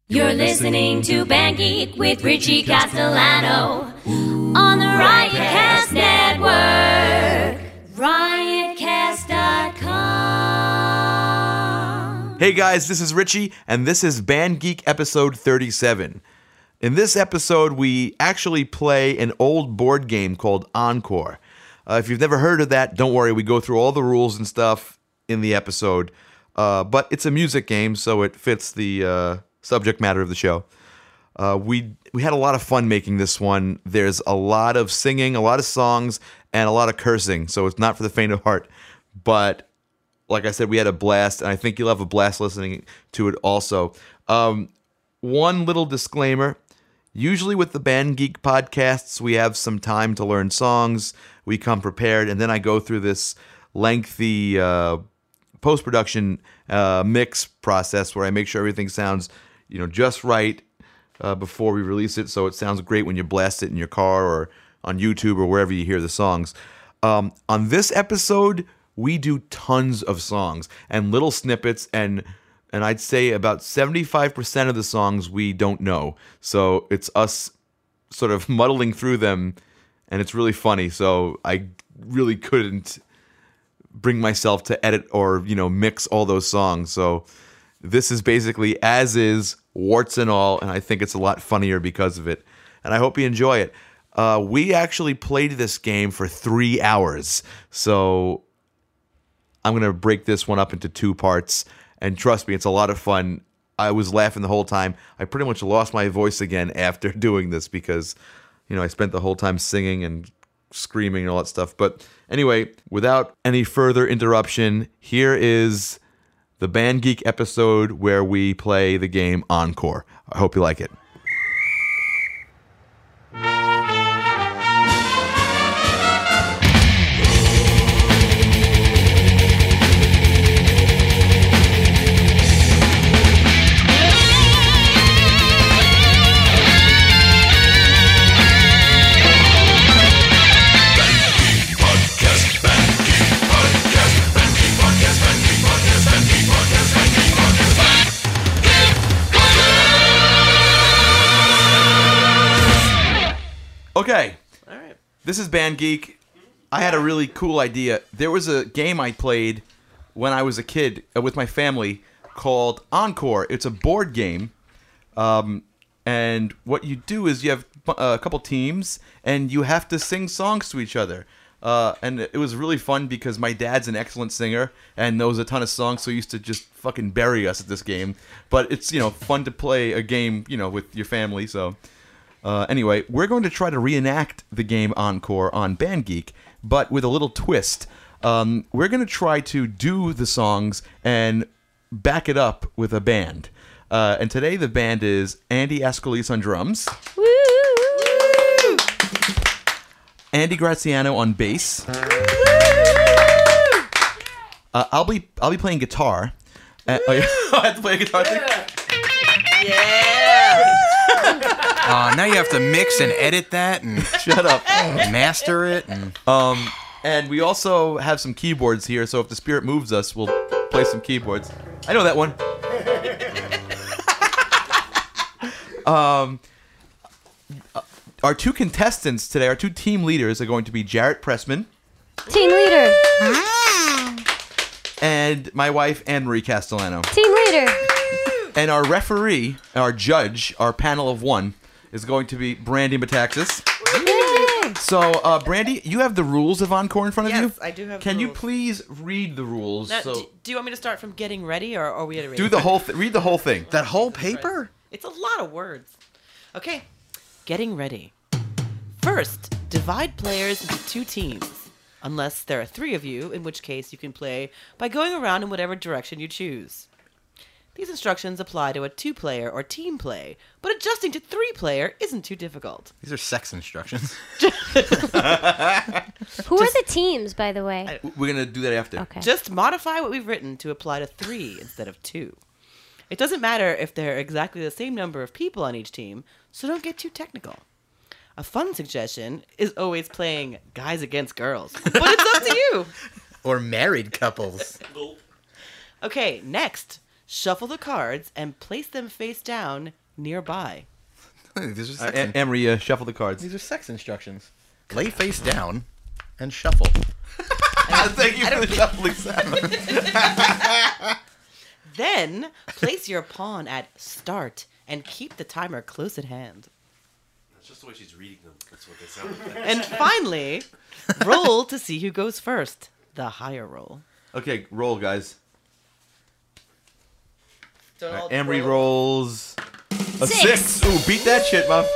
You're listening to Band Geek with Richie Castellano on the Riotcast Network. Riotcast.com. Hey guys, this is Richie, and this is Band Geek episode 37. In this episode, we actually play an old board game called Encore. If you've never heard of that, don't worry, we go through all the rules and stuff in the episode. But it's a music game, so it fits the subject matter of the show. We had a lot of fun making this one. There's a lot of singing, a lot of songs, and a lot of cursing, so it's not for the faint of heart. But like I said, we had a blast, and I think you'll have a blast listening to it also. One little disclaimer. Usually with the Band Geek podcasts, we have some time to learn songs. We come prepared, and then I go through this lengthy post-production mix process where I make sure everything sounds just right before we release it, so it sounds great when you blast it in your car or on YouTube or wherever you hear the songs. On this episode, we do tons of songs and little snippets, and I'd say about 75% of the songs we don't know. So it's us sort of muddling through them, and it's really funny. So I really couldn't bring myself to edit or mix all those songs. So this is basically as is, warts and all, and I think it's a lot funnier because of it. And I hope you enjoy it. We actually played this game for 3 hours, so I'm going to break this one up into 2 parts. And trust me, it's a lot of fun. I was laughing the whole time. I pretty much lost my voice again after doing this because, I spent the whole time singing and screaming and all that stuff. But anyway, without any further interruption, here is the Band Geek episode where we play the game Encore. I hope you like it. Okay, all right. This is Band Geek. I had a really cool idea. There was a game I played when I was a kid with my family called Encore. It's a board game, and what you do is you have a couple teams, and you have to sing songs to each other. And it was really fun because my dad's an excellent singer and knows a ton of songs, so he used to just fucking bury us at this game. But it's, fun to play a game, with your family, so... Anyway, we're going to try to reenact the game Encore on Band Geek, but with a little twist. We're going to try to do the songs and back it up with a band. And today the band is Andy Ascalise on drums. Woo! Andy Graziano on bass. I'll be playing guitar. I have to play a guitar thing? Yeah! Now you have to mix and edit that and shut up, master it, and we also have some keyboards here. So if the spirit moves us, we'll play some keyboards. I know that one. Our 2 contestants today, our 2 team leaders, are going to be Jarrett Pressman, Team leader. and my wife Anne-Marie Castellano. Team leader. And our referee, our judge, our panel of 1 is going to be Brandy Metaxas. So, Brandy, you have the rules of Encore in front of you? Yes, I do have the Can you rules. please read the rules? Now, do you want me to start from getting ready, or are we at a Do the whole read the whole thing. that whole paper? It's a lot of words. Okay, getting ready. First, divide players into 2 teams. Unless there are 3 of you, in which case you can play by going around in whatever direction you choose. These instructions apply to a 2-player or team play, but adjusting to 3-player isn't too difficult. These are sex instructions. Who are the teams, by the way? We're going to do that after. Okay. Just modify what we've written to apply to 3 instead of 2. It doesn't matter if there are exactly the same number of people on each team, so don't get too technical. A fun suggestion is always playing guys against girls, but it's up to you. Or married couples. Okay, next. Shuffle the cards and place them face down nearby. These are sex, Emery, shuffle the cards. these are sex instructions. Lay face down and shuffle. Thank you for the shuffling sound. Then place your pawn at start and keep the timer close at hand. That's just the way she's reading them. That's what they sound like. And finally, roll to see who goes first. The higher roll. Okay, roll, guys. Don't all Emery roll. rolls a 6. Ooh, beat that shit, Muff.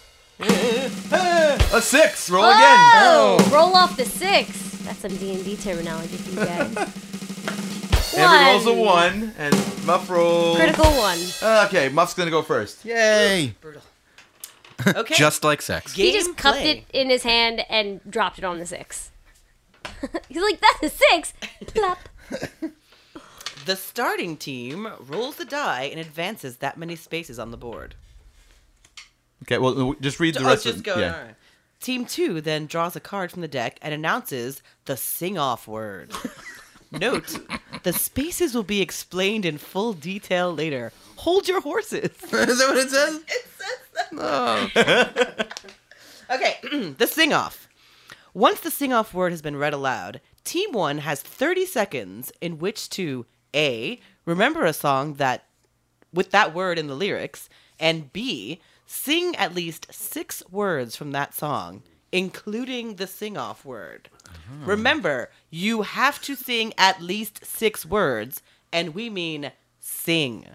A 6. Roll again. Oh, roll off the 6. That's some D&D terminology for you guys. Emery rolls a 1, and Muff rolls... Critical 1. Okay, Muff's going to go first. Yay! Brutal. Okay. Just like sex. He just cupped Gameplay. it in his hand and dropped it on the 6. He's like, that's a 6. Plop. The starting team rolls the die and advances that many spaces on the board. Okay, well, just read the rest just of go. yeah. All right. Team 2 then draws a card from the deck and announces the sing-off word. Note, the spaces will be explained in full detail later. Hold your horses. Is that what it says? Okay, the sing-off. Once the sing-off word has been read aloud, Team 1 has 30 seconds in which to A, remember a song that with that word in the lyrics, and B, sing at least 6 words from that song, including the sing-off word. Remember, you have to sing at least 6 words, and we mean sing.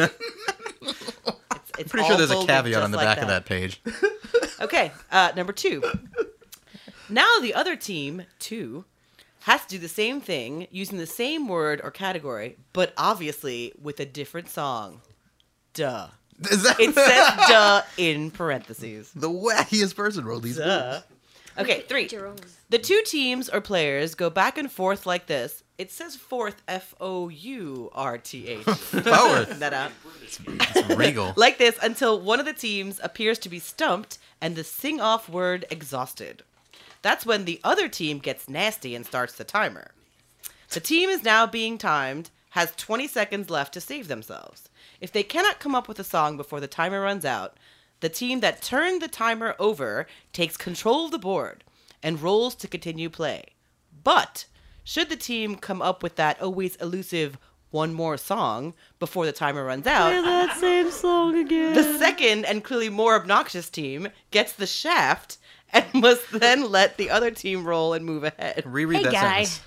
It's Pretty sure all there's a folded caveat just on the like back of that page. Okay, number 2. Now the other team, 2, has to do the same thing using the same word or category, but obviously with a different song. Duh. Is that It says duh in parentheses. the wackiest person rolled these? Duh. Okay, 3. Jerome. The 2 teams or players go back and forth like this. It says fourth, F-O-U-R-T-H. Forward. That out. It's regal. Like this until one of the teams appears to be stumped and the sing-off word exhausted. That's when the other team gets nasty and starts the timer. The team is now being timed, has 20 seconds left to save themselves. If they cannot come up with a song before the timer runs out, the team that turned the timer over takes control of the board and rolls to continue play. But should the team come up with that always elusive one more song before the timer runs out, That same song again. the second and clearly more obnoxious team gets the shaft and must then let the other team roll and move ahead. Reread Hey, that guy. sentence.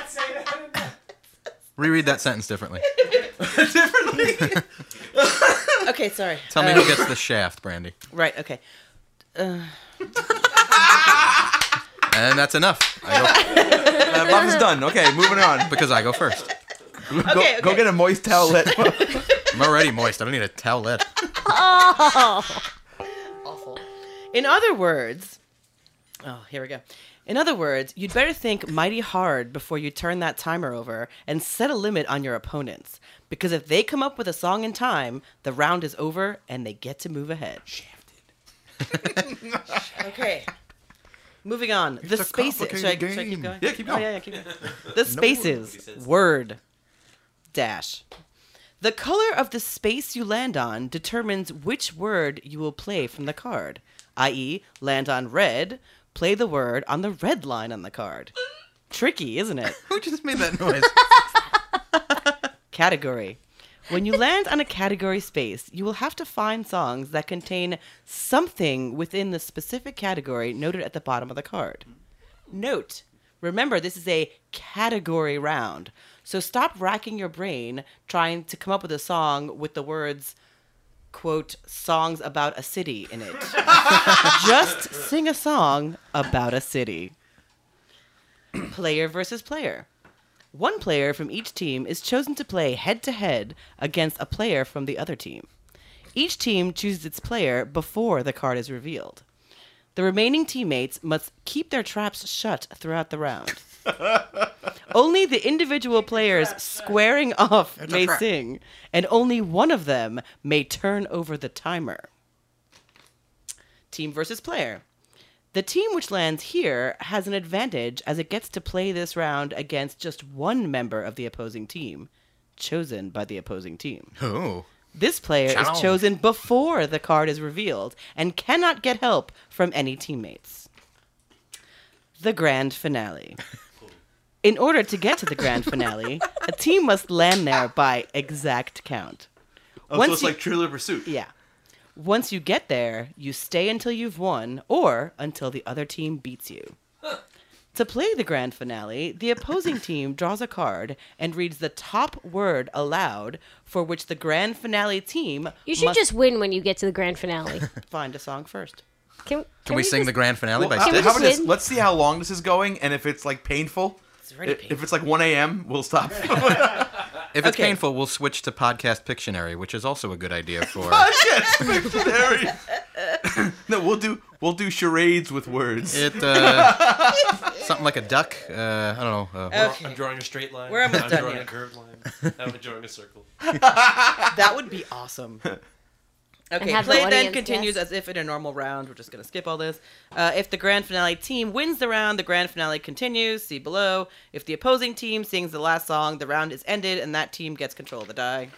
Reread that sentence differently. Okay, sorry. Tell me who gets the shaft, Brandy. Right, okay. And that's enough. I Muff is done. Okay, moving on. go, because I go first. Okay, Go okay. get a moist towelette. I'm already moist. I don't need a towelette. Awful. In other words, here we go. In other words, you'd better think mighty hard before you turn that timer over and set a limit on your opponents. Because if they come up with a song in time, the round is over and they get to move ahead. Shafted. Okay. Moving on. The a spaces. Should I keep complicated going? Yeah, keep going. Oh, yeah, keep going. The spaces. Word. Dash. The color of the space you land on determines which word you will play from the card. I.e., land on red, play the word on the red line on the card. Tricky, isn't it? Who just made that noise? Category. When you land on a category space, you will have to find songs that contain something within the specific category noted at the bottom of the card. Note, remember this is a category round, so stop racking your brain trying to come up with a song with the words, quote, songs about a city in it. Just sing a song about a city. Player versus player. One player from each team is chosen to play head-to-head against a player from the other team. Each team chooses its player before the card is revealed. The remaining teammates must keep their traps shut throughout the round. Only the individual players squaring off may sing, and only one of them may turn over the timer. Team versus player. The team which lands here has an advantage as it gets to play this round against just one member of the opposing team. chosen by the opposing team. Oh. This player Challenge. is chosen before the card is revealed and cannot get help from any teammates. The grand finale. In order to get to the grand finale, a team must land there by exact count. Oh, Once so it's you- like Trivial Pursuit. Yeah. Once you get there, you stay until you've won or until the other team beats you. To play the grand finale, the opposing team draws a card and reads the top word aloud for which the grand finale team You should must just win when you get to the grand finale. find a song first. Can we sing just- the grand finale by Well, Can we Styx? how about this? win? Let's see how long this is going, and if it's like painful, It's already if painful. it's like 1 a.m., we'll stop. If it's Okay. painful, we'll switch to Podcast Pictionary, which is also a good idea for... Yes, Pictionary. No, we'll do charades with words. It, something like a duck. I don't know. Okay. I'm drawing a straight line. We're almost I'm done drawing here. a curved line. I'm drawing a circle. That would be awesome. Okay, have the play then audience continues guess. as if in a normal round. We're just going to skip all this. If the grand finale team wins the round, the grand finale continues. See below. If the opposing team sings the last song, the round is ended and that team gets control of the die.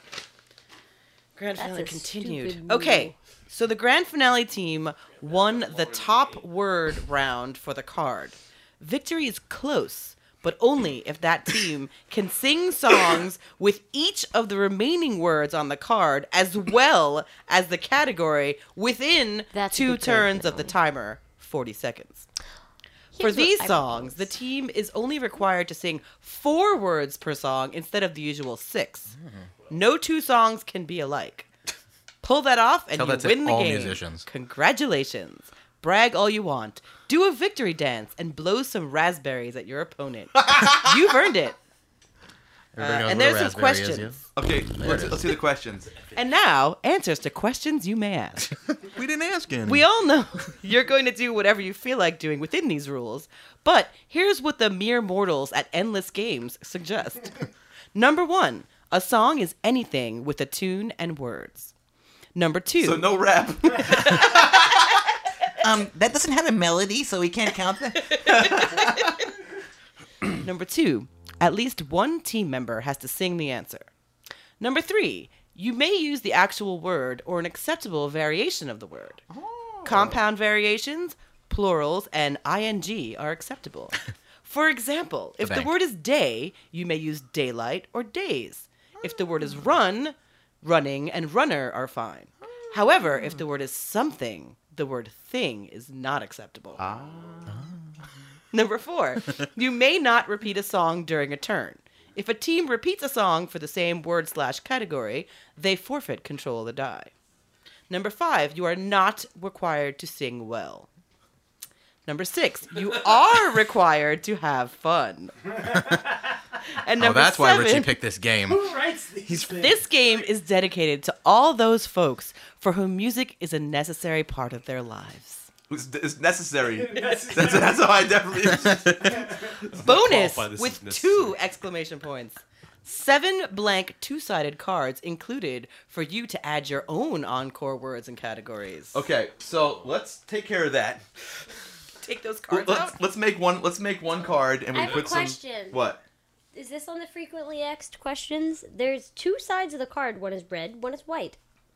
Grand That's finale a continued. stupid Okay, rule. so the grand finale team won the top word round for the card. Victory is close, but only if that team can sing songs with each of the remaining words on the card as well as the category within That's a 2 good turns grand of the timer, 40 seconds. For Here's what these I songs, the propose. team is only required to sing 4 words per song instead of the usual 6. No 2 songs can be alike. Pull that off and Tell you that to win the all game. musicians. Congratulations. Brag all you want. Do a victory dance and blow some raspberries at your opponent. You've earned it. Everybody knows And what a there's some raspberry is, questions. Okay, let's see the questions. And now, answers to questions you may ask. yeah? We didn't ask any. We all know you're going to do whatever you feel like doing within these rules, but here's what the mere mortals at Endless Games suggest. Number 1, a song is anything with a tune and words. Number 2, So no rap. That doesn't have a melody, so we can't count that. Number 2, at least one team member has to sing the answer. Number 3, you may use the actual word or an acceptable variation of the word. Compound variations, plurals, and ing are acceptable. For example, if the bank. word is day, you may use daylight or days. If the word is run, running, and runner are fine. However, if the word is something, the word thing is not acceptable. Number 4, you may not repeat a song during a turn. If a team repeats a song for the same word/category, they forfeit control of the die. Number 5, you are not required to sing well. Number 6, you are required to have fun. And Oh, number that's why 7, Richie picked this game. Who writes these things? this game is dedicated to all those folks for whom music is a necessary part of their lives. It's necessary. That's how I definitely. Bonus qualify this with as 2 exclamation points. 7 blank 2-sided cards included for you to add your own encore words and categories. Okay, so let's take care of that. Take those cards out. Let's make one card and we I have a put some. question. What? Is this on the frequently asked questions? There's 2 sides of the card. One is red, one is white.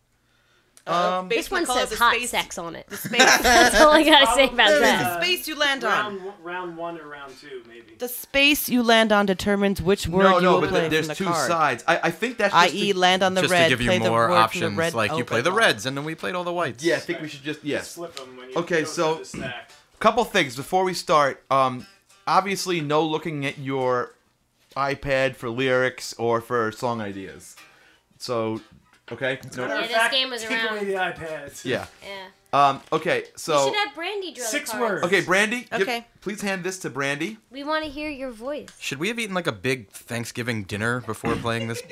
This one says hot sex on it. That's all I gotta say about that. Space you land on. Round 1 or round 2, maybe. The space you land on determines which word No, you no, will but play there's from the 2 card. sides. I think that's just I.e., land on the Just red, to give you play the more word options, from the red. like you play the reds, and then we played all the whites. Yeah, I think we should just Slip them when you Okay, go so- through the stack. Couple things before we start. Obviously, no looking at your iPad for lyrics or for song ideas. So, okay. No, Yeah, Matter of this fact, game was take around. away the iPads. yeah. Yeah. Okay. We So. should have Brandy draw 6 the cards. words. Okay, Brandy. Okay. Please hand this to Brandy. We want to hear your voice. Should we have eaten like a big Thanksgiving dinner before playing this?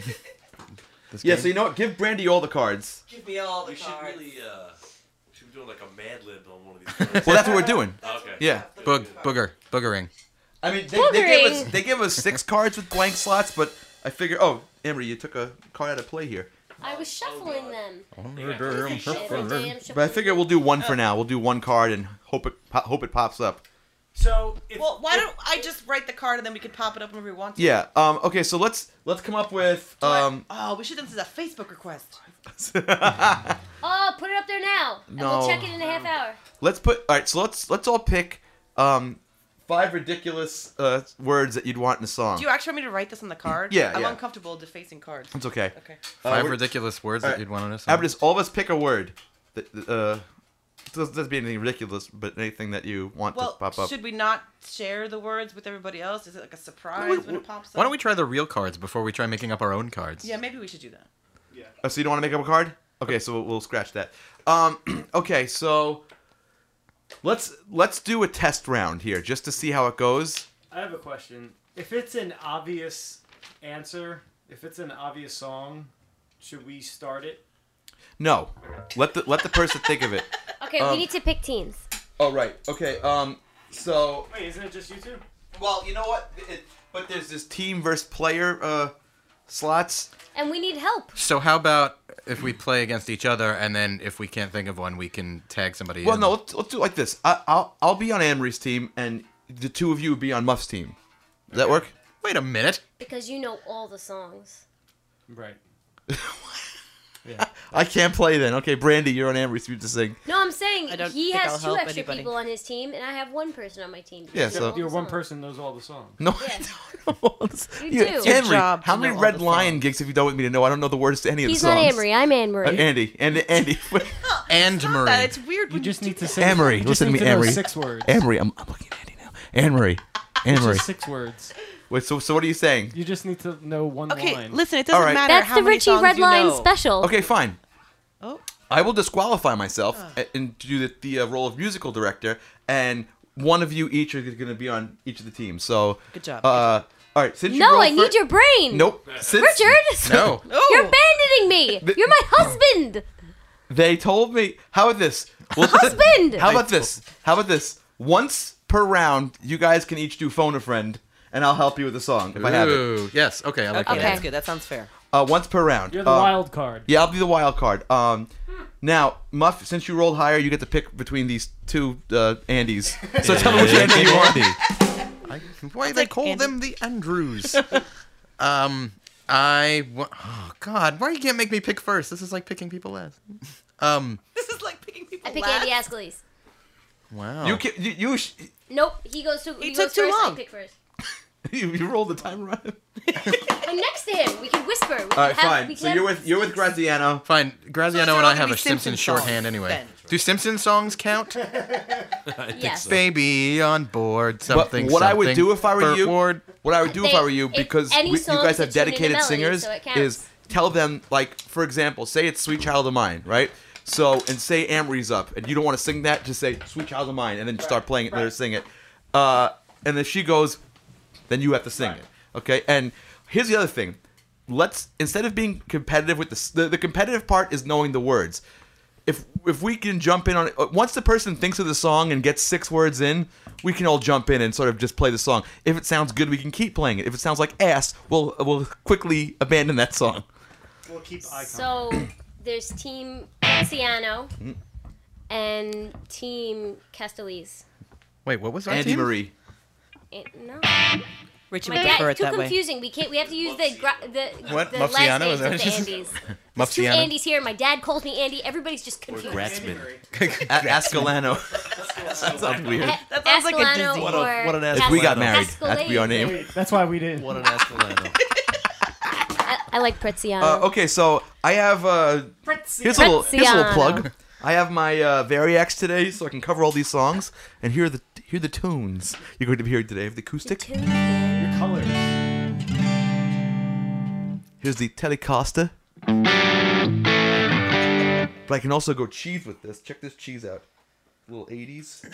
Yeah. game? So you know what? Give Brandy all the cards. Give me all We should really, should be doing like a Mad Lib on one of these cards. Well, that's what we're doing. Okay. Yeah. Boogering. I mean, Boogering. they give us 6 cards with blank slots, but I figure. Oh, Emery, you took a card out of play here. I was shuffling them. But I figure we'll do one for now. We'll do one card and hope it pops up. So, why don't I just write the card and then we can pop it up whenever we want to? Yeah. Okay. So let's come up with. We should have this as a Facebook request. Oh, put it up there now. And No. we'll check it in a half hour. Let's put. All right. So let's all pick 5 ridiculous words that you'd want in a song. Do you actually want me to write this on the card? Yeah, I'm yeah. uncomfortable defacing cards. It's okay. Okay. 5 we're- ridiculous words that you'd want on a How song. about this? All of us pick a word. It doesn't be anything ridiculous, but anything that you want to pop up. Should we not share the words with everybody else? Is it like a surprise when it pops up? Why don't we try the real cards before we try making up our own cards? Yeah, maybe we should do that. Oh, so you don't want to make up a card? Okay, so we'll scratch that. Okay, so let's do a test round here just to see how it goes. I have a question. If it's an obvious answer, if it's an obvious song, should we start it? No, let the person think of it. Okay, we need to pick teams. Oh right. Okay. So. Wait, isn't it just you two? Well, you know what? But there's this team versus player slots. And we need help. So how about if we play against each other, and then if we can't think of one, we can tag somebody Well, in? no. Let's do it like this. I'll be on Anne-Marie's team, and the two of you will be on Muff's team. Does that work? Wait a minute. Because you know all the songs. Right. I can't play then. Okay, Brandy, you're on Anne-Marie's team to sing. No, I'm saying I don't he think I'll has 2 help extra anybody. people on his team, and I have 1 person on my team. Yeah, He knows so- all Your the one songs. person knows all the songs. No, Yeah. I don't know. You Yeah, do. It's your Henry, job how to many know all Red the Lion songs. gigs have you done with me to know I don't know the words to any of He's the songs? not Anne-Marie. I'm Anne-Marie. Andy. And Marie. That it's weird. You when just do need to that. sing. Anne-Marie, you just listen to need me, know Anne-Marie. 6 words. Anne-Marie, I'm looking at Andy now. Anne-Marie. Anne-Marie. Just 6 words. Wait, so what are you saying? You just need to know one Okay, line. listen. It doesn't All right. matter That's how the many Richie songs you Redline know. special. Okay, fine. Oh. I will disqualify myself and do the role of musical director, and one of you each are going to be on each of the teams. So Good job. All right, since you No, rolled I need fir- your brain. Nope. Since Richard. No. You're abandoning me. You're my husband. they told me, how about this? Well, Husband. How about this? How about this? Once per round, you guys can each do phone a friend, and I'll help you with the song if I have it. Ooh, yes. Okay, I like Okay, that. that's good. That sounds fair. Once per round. You're the wild card. Yeah, I'll be the wild card. Now, Muff, since you rolled higher, you get to pick between these 2 Andys. So tell me which Andy you want. Why they call them the Andrews? Oh God, why you can't make me pick first? This is like picking people last. This is like picking people. I pick last. Andy Ascalese. Wow. Nope, he goes to. He goes took too first, long. I pick first. you rolled the timer on him. I'm next to him. We can whisper. We All right, can have, fine. we So can you're with Graziano. Fine, Graziano they're and all I gonna have be a Simpsons Simpsons shorthand songs, anyway. then. Do Simpsons songs count? Yes. Baby on board, But something. what I would something. do if I were Burt you, Ward. what I would do if I were you, If because any you songs guys that have tune into dedicated melody, singers, so it counts. is tell them, like, for example, say it's Sweet Child of Mine, right? So, and say Anne-Marie's up, and you don't want to sing that, just say Sweet Child of Mine, and then start playing it, let her sing it. And if she goes, then you have to sing it, okay? And here's the other thing. Instead of being competitive with the competitive part is knowing the words. If we can jump in on it, once the person thinks of the song and gets 6 words in, we can all jump in and sort of just play the song. If it sounds good, we can keep playing it. If it sounds like ass, we'll quickly abandon that song. We'll keep eye contact. So there's Team Ciano and Team Castellese. Wait, what was our Andy team? Marie. No, Richie my would dad. prefer it Too that way. confusing. We have to use the What? the Mufciano? last Is that names what of the you Andys. said? There's 2 Mufciano? Andys here. My dad calls me Andy. Everybody's just confused. Grassman. Ascalano. That sounds weird. That sounds like a Ascalano disease. or what an Cas- If we got married, that'd be our Cascalese. name. Wait, that's why we didn't. What an Escalano. I like Prezziano. Okay, so I have here's a little Prezziano. plug. I have my Variax today, so I can cover all these songs and hear the tunes you're going to be hearing today. I have the acoustic. Your colors. Here's the Telecaster. But I can also go cheese with this. Check this cheese out. Little 80s.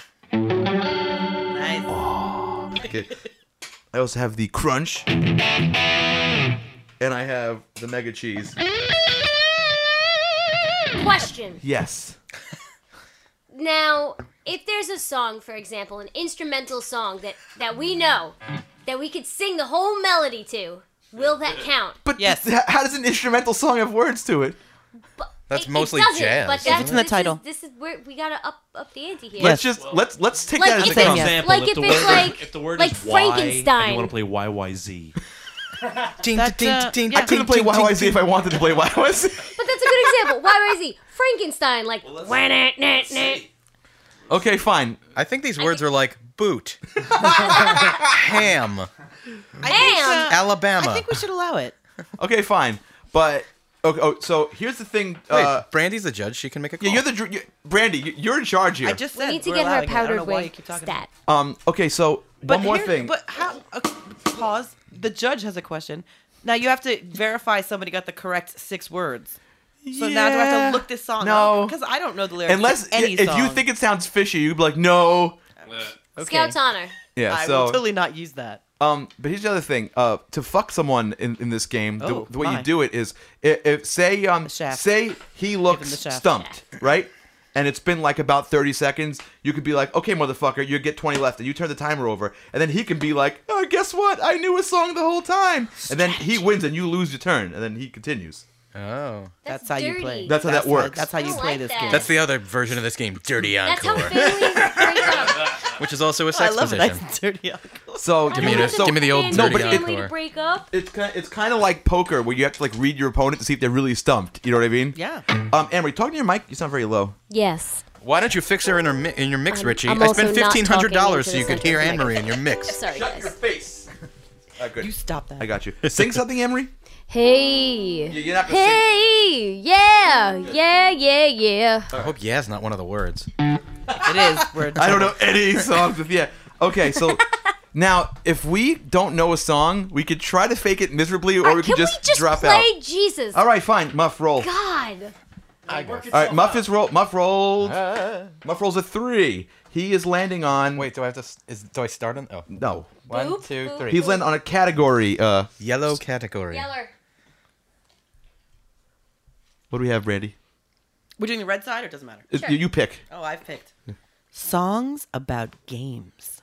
Nice. Okay. I also have the Crunch. And I have the Mega Cheese. Question. Yes. Now, if there's a song, for example, an instrumental song that we know, that we could sing the whole melody to, will that count? But Yes. how does an instrumental song have words to it? That's It mostly doesn't, jazz. But isn't it's in the title. This is where we gotta up the ante here. Let's take Like, that as if a it's- comment. Example, Like if if the it's word, like- if the word like is Y and Frankenstein. you want to play YYZ. I couldn't play YYZ if I wanted to play YYZ. But that's a good example. YYZ. Frankenstein. Like. Okay, fine. I think these words are like boot, ham, Alabama. I think we should allow it. Okay, fine. But so here's the thing. Wait, Brandy's the judge. She can make a call. Yeah, Brandy. You're in charge here. I just said We need to we're get her a allowing it. I don't powdered know why you wig keep talking stat. Okay, so one more thing. But how? Pause. The judge has a question. Now you have to verify somebody got the correct 6 words. So now do I have to look this song No. up? Because I don't know the lyrics. Unless to any if song. you think it sounds fishy, you'd be like, no. Okay. Scout's honor. Yeah. I so will totally not use that. but here's the other thing. To fuck someone in this game, Oh, the way my. you do it is if say shaft. say he looks the shaft. stumped, right? And it's been like about 30 seconds, you could be like, okay, motherfucker, you get 20 left, and you turn the timer over, and then he can be like, oh, guess what? I knew a song the whole time. And then he wins, and you lose your turn, and then he continues. Oh, That's how you play. dirty. That's how that works. That's how I you don't play like this that. game. that's the other version of this game, Dirty That's how Encore, families break up. which is also a I sex love it. position. Nice and dirty. So Give me the old No, Dirty but family Encore. to break up. it's kind of like poker, where you have to like read your opponent to see if they're really stumped. You know what I mean? Yeah. Amory, talking to your mic. You sound very low. Yes. Why don't you fix her in your mix, Richie? I'm I also spent not $1,500 talking so into you the could hear center Anne of the Marie in your mix. Sorry, guys. face. Good. You stop that. I got you. Sing something, Amory. Hey. You're not gonna Hey. Yeah. Yeah. I hope "yeah's" not one of the words. It is. We're I don't know any songs with yeah. Okay, so now if we don't know a song, we could try to fake it miserably, or we could Can just we just drop play out. Jesus? All right, fine. Muff roll. God. All right, Muff is roll. Muff rolled. Muff rolls a 3. He is landing on. Wait, do I have to? Do I start on? Oh, No. 1, Boop, 2, boop. 3. He's landing on a category. Yellow category. Yeller. What do we have, Brandy? We're doing the red side, or it doesn't matter? Sure. You pick. Oh, I've picked. Songs about games.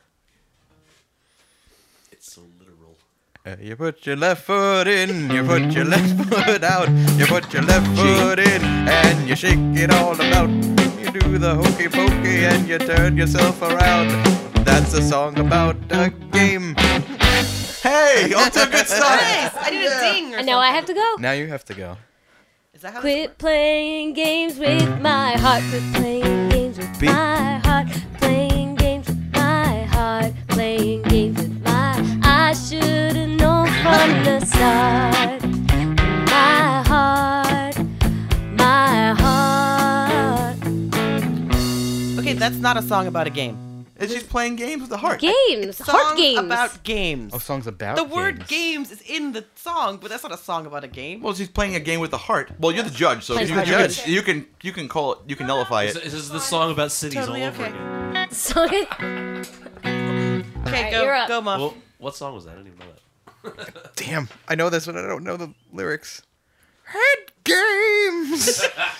It's so literal. You put your left foot in, you put your left foot out, you put your left foot in, and you shake it all about. You do the hokey pokey and you turn yourself around. That's a song about a game. Hey, off to a good start. Nice. I did a ding. Or And now I have to go. Now you have to go. Is that how this Quit playing games with my heart. Quit playing games with my heart. Playing games with my heart. Playing games with my. I should have known from the start. My heart. My heart. works? Okay, that's not a song about a game. And she's playing games with the heart. Games. Heart Songs games. about games. Oh, songs about The word games. games is in the song, but that's not a song about a game. Well, she's playing a game with the heart. Well, you're the judge, so Plays you, with you, the can, judge. you can call it. You can nullify This it. is the song about cities Totally all over okay. again. Okay. Okay, Alright, go, you're up. go, Muff. Well, what song was that? I didn't even know that. Damn, I know this, but I don't know the lyrics. Head games.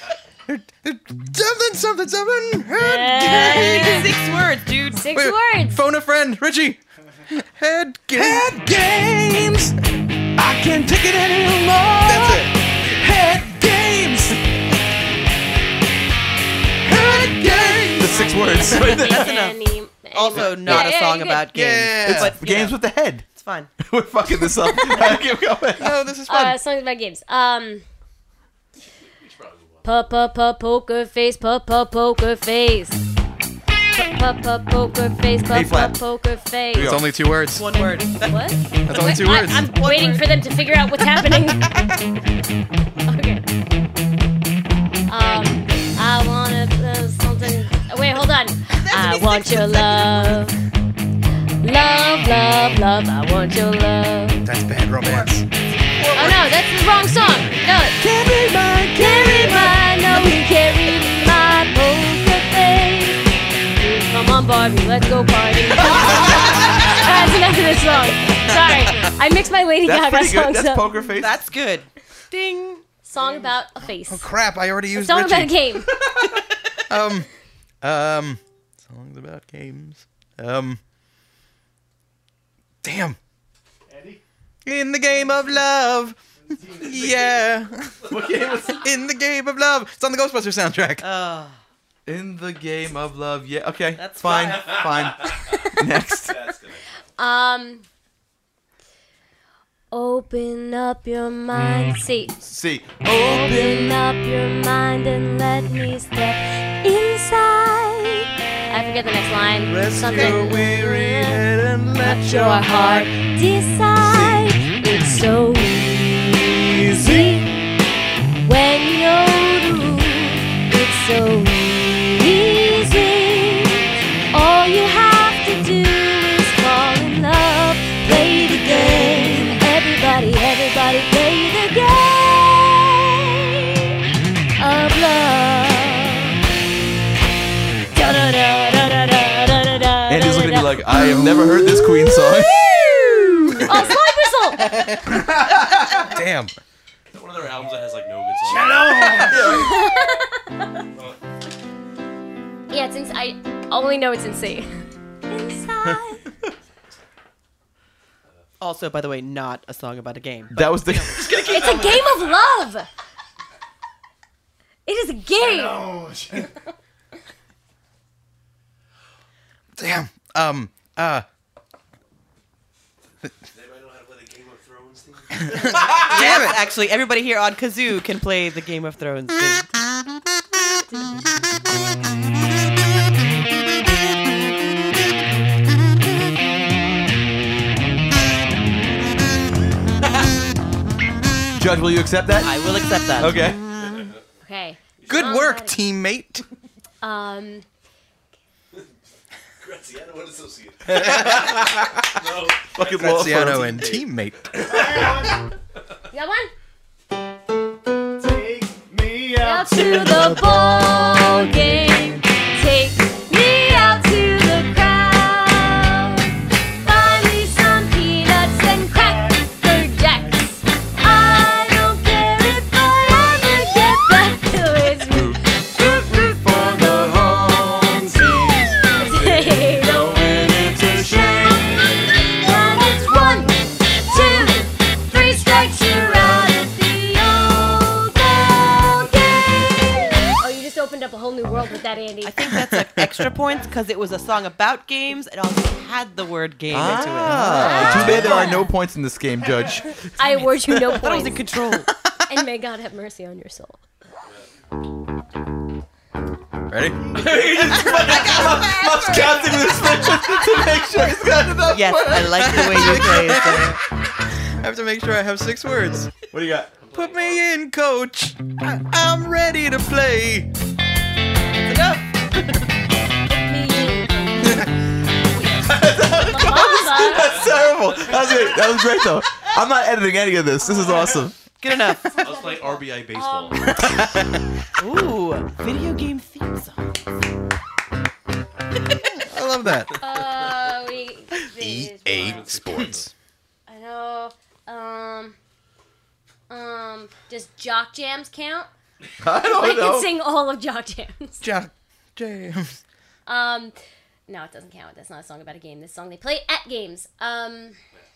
something. Head games. 6 words, dude. 6 Wait, words. Phone a friend, Richie. Head games. Head games. I can't take it anymore. That's it. Head games. Head games. The 6 words. That's enough. Also, not Yeah, a song you're about games. Yeah. But you Games know, with the head. it's fine. We're fucking this up. Keep going. No, this is fun. Songs about games. Poker face, poker face. Poker face, A-flat. poker face. It's only 2 words. 1 word. What? That's only 2 words. I'm waiting for them to figure out what's happening. Okay. I wanna something. Wait, hold on. I want your love. Love. I want your love. That's bad romance. Oh no, that's the wrong song. No. Carry my, no, carry my poker face. Come on, Barbie, let's go party. That's enough of this song. Sorry, I mixed my Lady That's Gaga pretty good. songs That's up. poker face. That's good. Ding. Song about a face. Crap, I already used Song Richie. about a game. Songs about games. Damn. Eddie? In the game of love, Yeah. What game was it? In the game of love. It's on the Ghostbusters soundtrack. In the game of love. Yeah. Okay. That's fine. Fine. Next. That's gonna Open up your mind. See. Open up your mind and let me step inside. I forget the next line. Rest Something. your weary head and let Let your heart decide. It's so easy when you're blue. It's so easy. All you have to do is fall in love. Play the game. Everybody play the game of love. Andy's looking at me like, I have never heard this Queen song. Oh, slide whistle! Damn. one of their albums that has like no good songs. Yeah, it's I only know it's in C. Inside. Also, by the way, not a song about a game. That was the. It's a game of love. It is a game. Damn. Does anybody know how to play the Game of Thrones theme? Damn it! Actually, everybody here on Kazoo can play the Game of Thrones theme. Judge, will you accept that? I will accept that. Okay. Okay. Good work, teammate. Graziano and Associate. No. Fucking Graziano and teammate. You got one? Take me Out to the ball game. Take me out to the crowd. Buy me some peanuts and cracker jacks. I don't care if I ever get back to it. Root for the home team. They don't win, it's a shame. And it's 1, 2, 3 strikes, you're out at the old ball game. Oh, you just opened up a whole new world with that, Andy. I think that's like extra points because it was a song about games. It also had the word game into it. Too bad there are no points in this game, Judge. I award you no I thought I was points. in control. And may God have mercy on your soul. Ready? Must counting this to make sure he's got enough. Yes, I like the way you play it. I have to make sure I have 6 words. What do you got? Put me in, coach. I'm ready to play. Enough. That's terrible. That was great though. I'm not editing any of this. This is awesome. Good enough. I was playing RBI baseball. Ooh, video game theme song. I love that. EA Sports. I know. Does Jock Jams count? I I don't can know. sing all of Jock Jams. Jock James. No, it doesn't count. That's not a song about a game. This song they play at games. I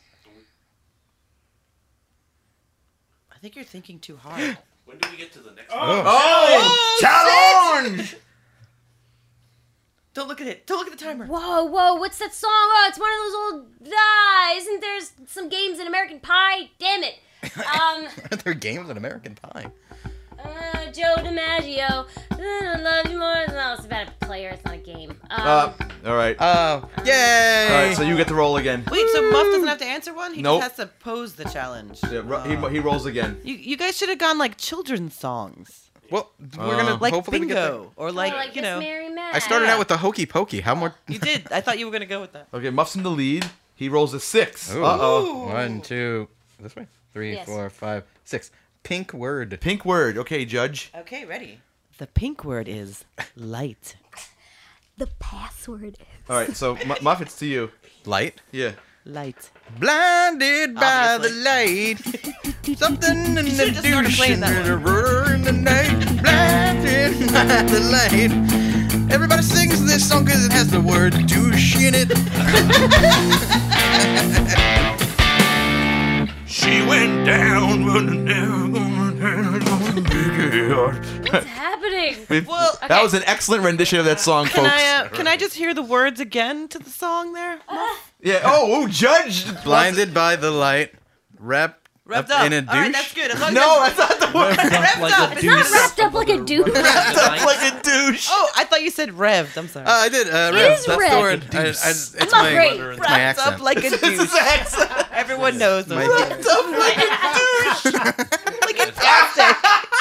think you're thinking too hard. When do we get to the next Challenge! Don't look at it. Don't look at the timer. Whoa, what's that song? Oh, it's one of those old. Isn't there some games in American Pie? Damn it. Are there games in American Pie? Joe DiMaggio. Love you more. No, it's about a player. It's not a game. All right. Yay! All right, so you get to roll again. Wait, so Muff doesn't have to answer one? He Nope. just has to pose the challenge. Yeah, he rolls again. You guys should have gone like children's songs. Well, we're gonna Like hopefully we get there. bingo. Or like, you Miss know. Mary Matt. I started out with the hokey pokey. How more? You did. I thought you were going to go with that. Okay, Muff's in the lead. He rolls a 6. Ooh. Uh-oh. 1, 2, this way. 3, Yes. 4, 5, 6. Pink word. Pink word. Okay, Judge. Okay, ready. The pink word is light. The password is. All right, so Muff, it's to you. Light. Yeah. Light. Blinded by the light. Something in the should've just started douche playing in that the roar in the night. Blinded by the light. Everybody sings this song because it has the word douche in it. She went down, but never gonna What's happening? Well, That was an excellent rendition of that song, folks. Can I just hear the words again to the song there? Yeah. Oh, judged. Blinded by the light, wrapped Revved up up. in a douche. All right, that's good. As long as No, that's that's not the word. revved up. It's not wrapped up like a douche. That's like a douche. Oh, I thought you said revved. I'm sorry. I did. It Rev. is That's Rev. the word. It's my great. it's my Wrapped accent. up like a douche. Everyone knows those My- words. Like a plastic.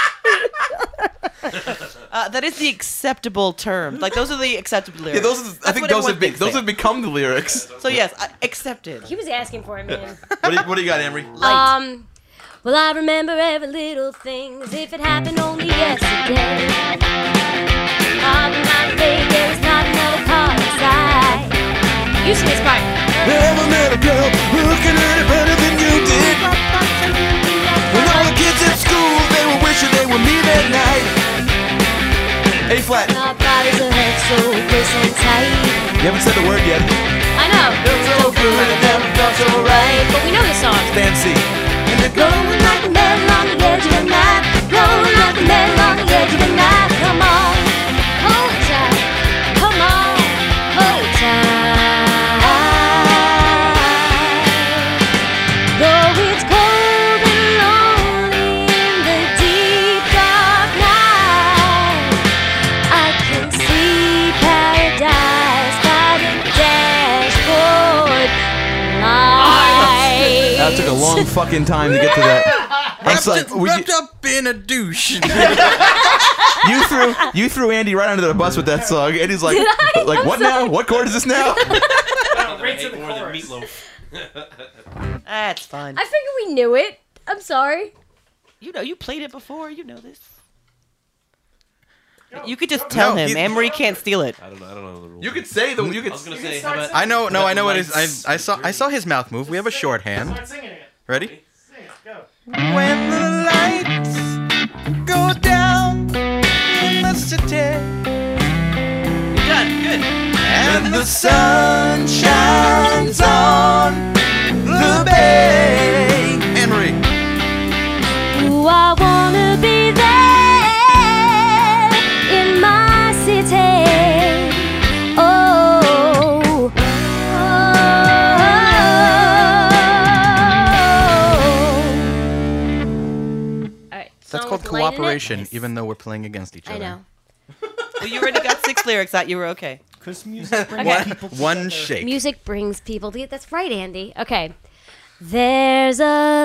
That is the acceptable term. Like those are the acceptable lyrics. Yeah, those. I think those have been. those have become the lyrics. So yes, accepted. He was asking for it, man. What do you got, Emery? Well, I remember every little thing as if it happened only yesterday. On the night there was not another car inside. You see this part. Never met a girl looking at it better than you did. When all the kids at school, they were wishing they were me that night. A flat. Our bodies are hurt so close and tight. You haven't said the word yet. I know. It's so good and never felt so right. But we know the song. Fancy. Glowing like a metal on the edge of the night. Glowing like a metal on the edge of the night. Come on, hold tight. Come on, hold tight. Though it's cold and lonely in the deep dark night, I can see paradise by the dashboard light. That took a long fucking time to get to that. Wrapped up in a douche. You threw Andy right under the bus with that song. Andy's like, I'm what now? What chord is this now? Right to the more than chorus. meatloaf. That's fun. I figured we knew it. I'm sorry. You know, you played it before. You know this. You could just tell him. he- Anne-Marie can't steal it. I don't know the rules. You could say the. You I could. was gonna You say, can start how about, I know. No, I know what it is. Lights. I saw his mouth move. We have a shorthand. Start singing it. Ready? Sing it. Go. When the lights go down in the city You're done. Good. and the sun shines on the bay. Henry. Ooh, I wanna be there in my city. Oh, Alright, That's song called with light in it. cooperation, even though we're playing against each other. I know. Well, you already got 6 lyrics out. You were okay. Because music brings Okay. people One together. shake. Music brings people together. That's right, Andy. Okay. There's a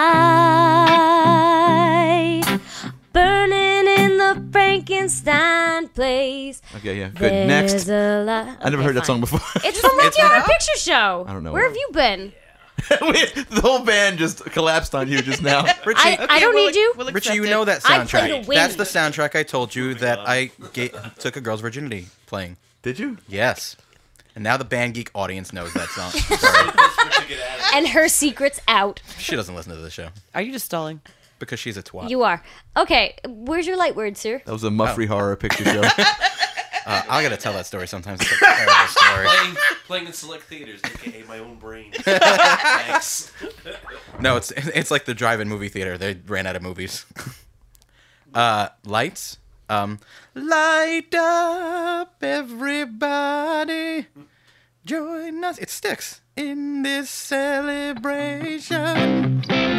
light burning in the Frankenstein place. Okay, yeah, good. Next. There's a light. I never heard that song before. It's the Lucky Horror Picture Show. I don't know. Where have you been? The whole band just collapsed on you just now. Richie, I don't need you. We'll Richie, accept you it. know that I play to soundtrack. win. That's the soundtrack I told you that I took a girl's virginity playing. Did you? Yes. And now the Band Geek audience knows that song. Sorry. And her secret's out. She doesn't listen to the show Are you just stalling? because she's a twat. You are. Okay, where's your light word, sir? That was a Muffrey Horror Picture Show. I gotta tell that story sometimes. It's a terrible story. playing in select theaters, aka my own brain. Thanks. No, it's like the drive-in movie theater. They ran out of movies. Lights. Light up, everybody. Join us. It sticks in this celebration.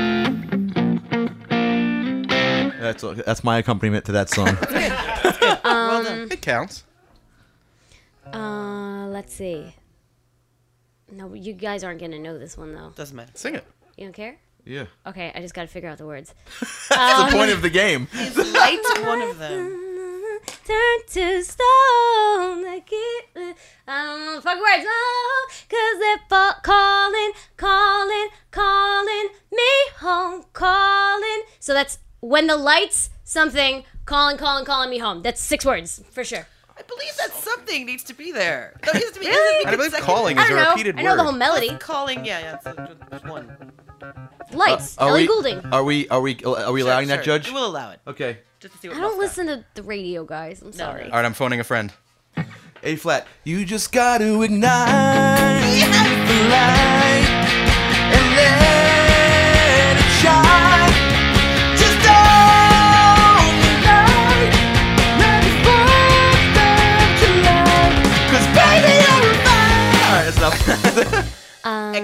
That's my accompaniment to that song. Well done. It counts. Let's see. No, you guys aren't gonna know this one though. Doesn't matter. Sing it. You don't care? Yeah. Okay, I just gotta figure out the words. That's the point of the game. Light one of them. Turn to stone. Like it, I don't know the fucking words. Oh, cause they're calling me home, calling. So that's when the lights, something, calling me home. That's 6 words for sure. I believe that something needs to be there. No, it needs to be. Really? I believe consecutive. calling I is a don't know. repeated I know the word. whole melody. Calling, yeah, it's one. Lights. Are Ellie we? Goulding. Are we allowing that, Judge? We'll allow it. Okay. Just to see what I don't Muff's got. listen to the radio, guys. I'm sorry. All right, I'm phoning a friend. A flat. You just got to ignite the light and let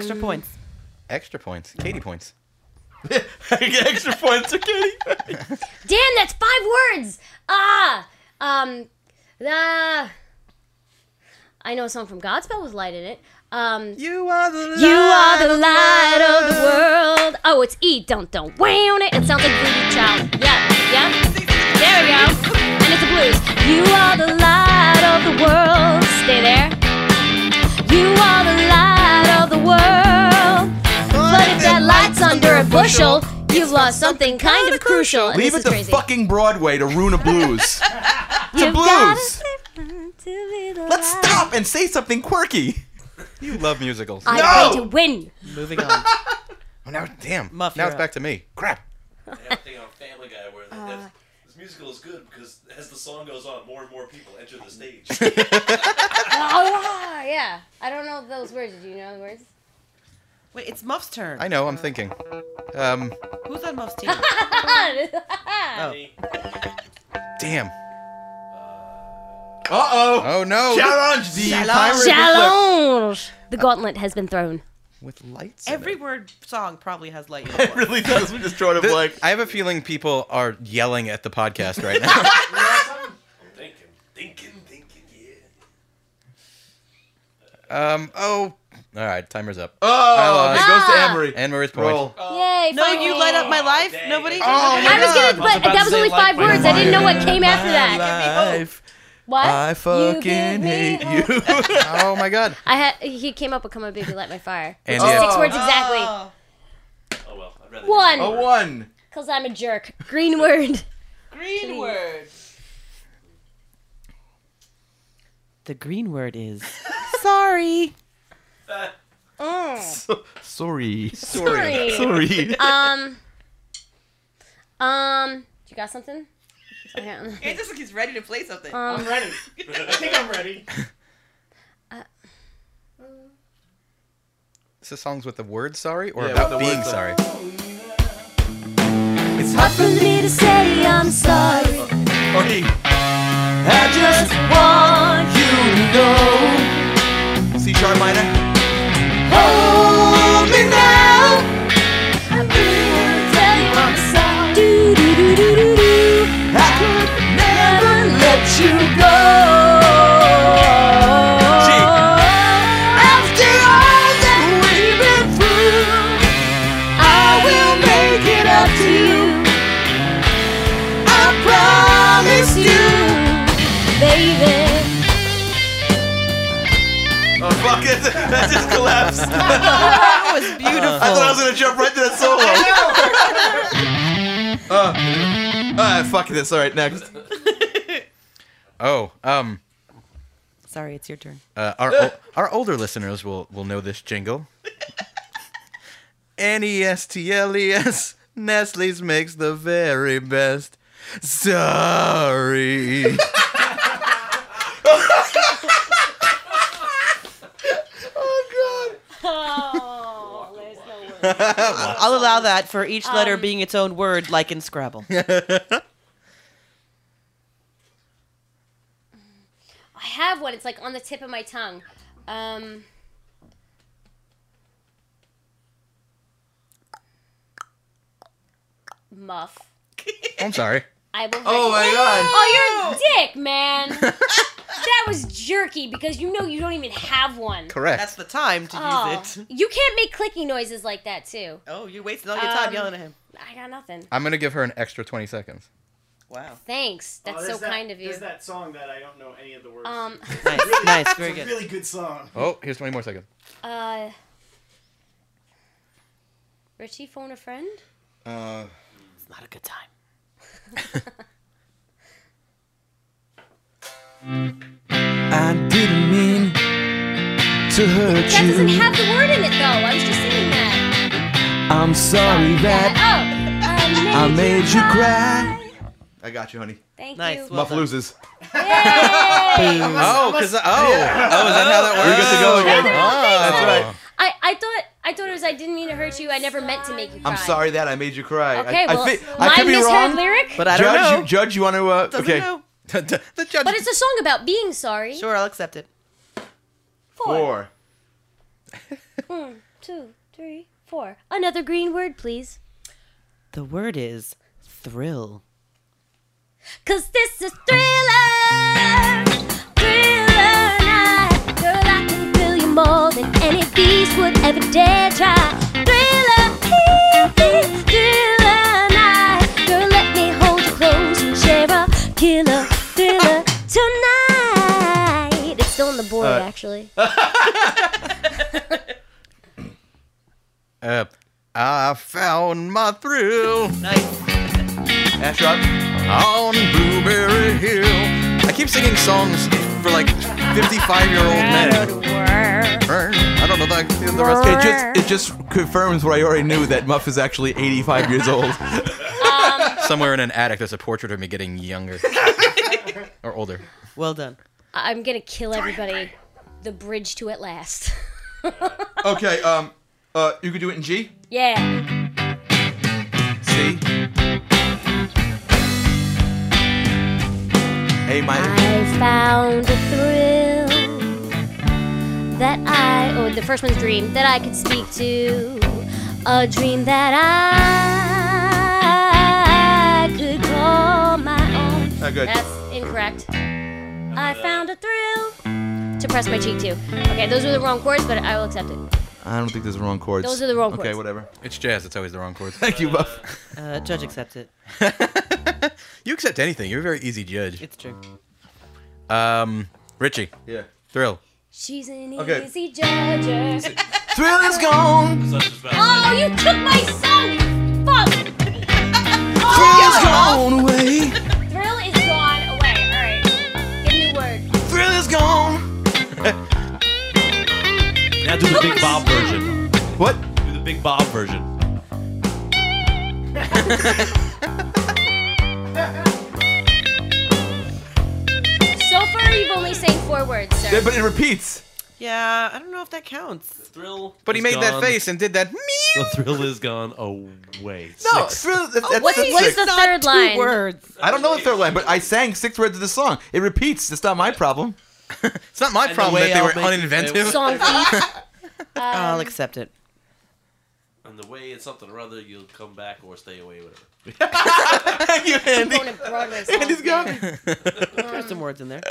extra points. Extra points. Katie points. I get extra points, okay? Damn, that's 5 words. I know a song from Godspell with light in it. You are the light. You are the light of the world. Oh, it's E. Don't. Wow, it sounds like Voodoo Child. Yeah. There we go. And it's the blues. You are the light of the world. Stay there. You are the light of the world. But if that light's under a bushel, you've lost something kind of crucial. And Leave this it is to crazy. fucking Broadway to ruin a blues. It's a You've gotta blues. live to be the Let's light. stop and say something quirky. You love musicals. I No! play to win. Moving on. Oh, now, damn. Muff, now you're it's up. back to me. Crap. I have a thing on Family Guy where this musical is good because as the song goes on, more and more people enter the stage. Oh, yeah. I don't know those words. Do you know the words? Wait, it's Muff's turn. I know. I'm thinking. Who's on Muff's team? Oh. Damn. Uh-oh. Oh no. Challenge the pirate Challenge! The gauntlet has been thrown. With lights. in Every it. word song probably has light in It it. really does. We just drawing a blank. I have a feeling people are yelling at the podcast right now. I'm thinking, yeah. Oh. All right. Timer's up. Oh, it goes to Ah. Anne-Marie. Anne-Marie's point. Roll. Yay, No, finally. you light up my life? dang. Nobody? Oh, I was gonna, but about that to was say only light 5 my words. I didn't know what came after My that. life. What? I You fucking give me hate hope. you. Oh my god. He came up with "Come on, baby, light my fire." And Which is yeah. 6 words exactly. Oh. Oh well, I'd rather. One. A 1. Cause I'm a jerk. Green word. Green word. The green word is sorry. Sorry. Sorry. Sorry. You got something? Okay. It's just like he's ready to play something. I'm ready. I think I'm ready. Is this songs with the word sorry or Yeah, about with the being word sorry? It's Hard for me to say I'm sorry. Okay. I just want you to know. C sharp minor. Hold me now. I really wanna tell you I'm sorry. Do do do do do do. I could Never let you go. G. After all that we've been through, I will make it up to you. I promise you, baby. Oh, fuck it. That just collapsed. That was beautiful. I thought I was going to jump right to that solo. Fuck this. All right, next. Oh, Sorry, it's your turn. our older listeners will know this jingle. Nestles, Nestle's makes the very best. Sorry. Oh, there's no word. I'll allow that for each letter being its own word, like in Scrabble. I have one. It's like on the tip of my tongue. Muff. I'm sorry. I will. Oh, my God. Oh, you're a dick, man. That was jerky because you know you don't even have one. Correct. That's the time to Oh, use it. you can't make clicking noises like that too. Oh, you wasted all your time yelling at him. I got nothing. I'm gonna give her an extra 20 seconds. Wow. Thanks. That's so kind of you. There's that song that I don't know any of the words. Nice, nice, very it's a good. really good song. Oh, here's 20 more seconds. Richie, phone a friend. It's not a good time. I didn't mean to hurt That doesn't have the word in it though. I was just singing that. I'm sorry that I made you cry. I got you, honey. Thank Nice. you. Well Muff done. loses. Yay! Oh, because is that how that works? You get to go again. That's right. I thought it was I didn't mean to hurt you. I never meant to make you cry. I'm sorry that I made you cry. Okay, well, I my could be misheard wrong. lyric. But I don't know. Judge, you want to? Doesn't Okay. know. The judge. But it's a song about being sorry. Sure, I'll accept it. 4. 2, 3, 4. Another green word, please. The word is thrill. 'Cause this is Thriller. Thriller night. Girl, I can thrill you more than any beast would ever dare try. Thriller. Thriller night. Girl, let me hold you close and share a killer thriller tonight. It's still on the board, actually. I found my thrill. Nice. Ashrod? On Blueberry Hill. I keep singing songs for like 55-year-old men. I don't know the rest. It just confirms what I already knew, that Muff is actually 85 years old. Somewhere in an attic, there's a portrait of me getting younger or older. Well done. I'm gonna kill everybody. The bridge to At Last. Okay, you could do it in G? Yeah. C? A minor? I found a thrill that the first one's dream, that I could speak to. A dream that I could call my own. Good. That's incorrect. I found a thrill to press my cheek to. Okay, those are the wrong chords, but I will accept it. I don't think there's the wrong chords. Those are the wrong chords. Okay, whatever. It's jazz. It's always the wrong chords. Thank you, Muff. Judge accepts it. You accept anything. You're a very easy judge. It's true. Richie. Yeah. Thrill. She's an Okay. easy judger. Thrill is gone. Oh, you took my song! Fuck! Thrill is gone away. Thrill is gone away. Alright. Get a new word. Thrill is gone. Now do the Big Bob version. What? Do the Big Bob version. So far, you've only sang 4 words, sir. Yeah, but it repeats. Yeah, I don't know if that counts. Thrill. But he is made that gone. face and did that. The thrill is gone away. No, Six. Thrill. That's What's six. the third line? 2 words. I don't know the third line, but I sang 6 words of the song. It repeats. That's not my problem. It's not my And the problem way that they I'll were make you uninventive. Song feet. I'll accept it. On the way it's something or other, you'll come back or stay away, whatever. Thank you, Andy. Going to Broadway songs. Andy's got me. There's some words in there.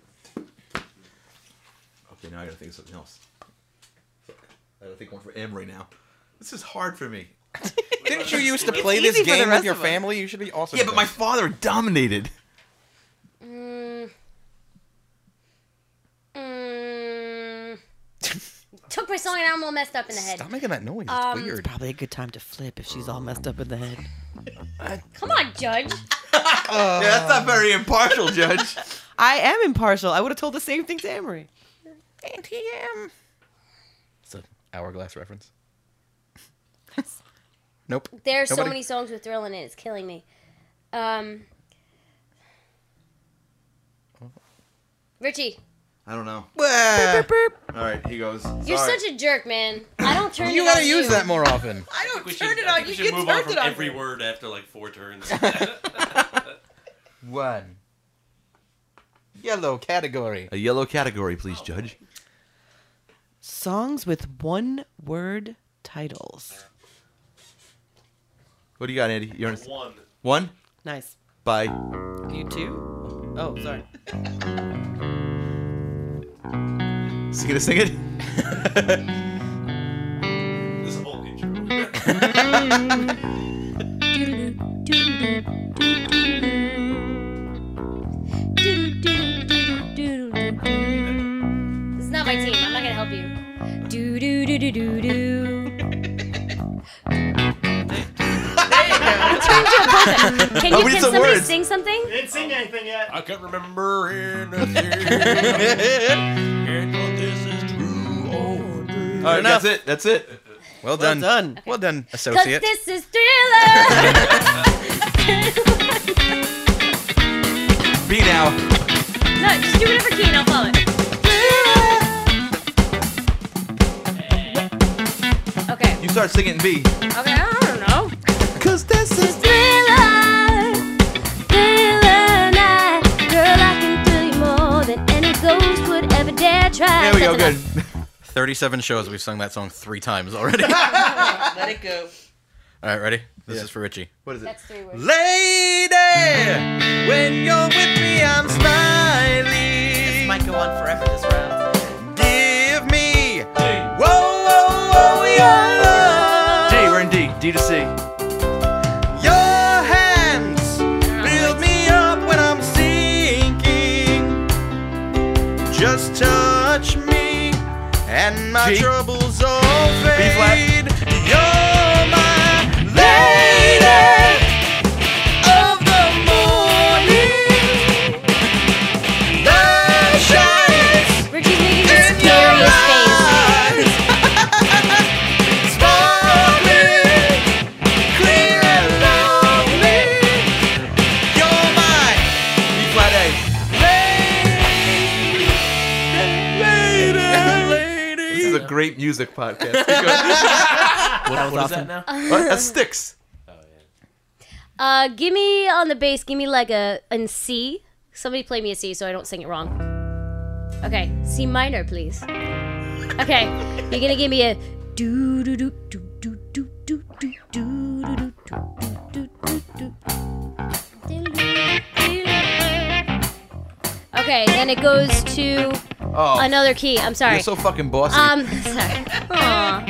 Okay, now I gotta think of something else. I gotta think one for M right now. This is hard for me. Didn't you used to play easy this for the game with rest your of us. family? You should be awesome. Yeah, at but my that. father dominated. Took my song and I'm all messed up in the head. Stop making that noise. It's weird. Probably a good time to flip if she's all messed up in the head. Come on, Judge. Yeah, that's not very impartial, Judge. I am impartial. I would have told the same thing to Emery. ATM. It's an hourglass reference. Nope. There's so Nobody? many songs with thrill in it. It's killing me. Richie, I don't know. Well, All right, he goes. you're Sorry. such a jerk, man. I don't turn you it gotta on use you. that more often. I don't We turn should, it I on think we you. should You move on turned from it on every me. word after like 4 turns. One. Yellow category. A yellow category, please, Judge. Songs with 1-word titles. What do you got, Andy? You're on 1. 1? Nice. Bye. You too? Oh, sorry. Is he gonna sing it? This whole intro. This is not my team. I'm not gonna help you. Do do do do do do. Can Oh, you we need can some somebody words. sing something? You didn't sing anything yet. I can't remember anything. And this is true or dream. All right, enough. that's it. That's it. Well done. done. Well done, Cause associate. this is Thriller. B now. No, just do whatever key and I'll follow it. Okay. You start singing in B. Okay, I don't know. Cause this is Thriller, thriller night. Girl, I can thrill you more than any ghost would ever dare try. There we go. Good. 37 shows, we've sung that song 3 times already. Let it go. All right, ready? This is for Richie. What is it? That's 3 words. Lady, when you're with me, I'm smiling. This might go on forever this round. Give me, whoa, whoa, whoa, your love. D, we're in D. D to C. Your hands build me up when I'm sinking. Just touch me, and my G. troubles all fade. B flat. You're my lady of the morning. That shines Richie's making this in your furious face. eyes. Sparkling, clear and lovely. You're my B flat A. lady. This is a great music podcast. What is that now? That sticks. Give me on the bass. Give me like a in C. Somebody play me a C so I don't sing it wrong. Okay, C minor, please. Okay, you're gonna give me a do do do do do do do do do do do do. Okay, then it goes to Oh, another key. I'm sorry. you're so fucking bossy. Sorry. Aw.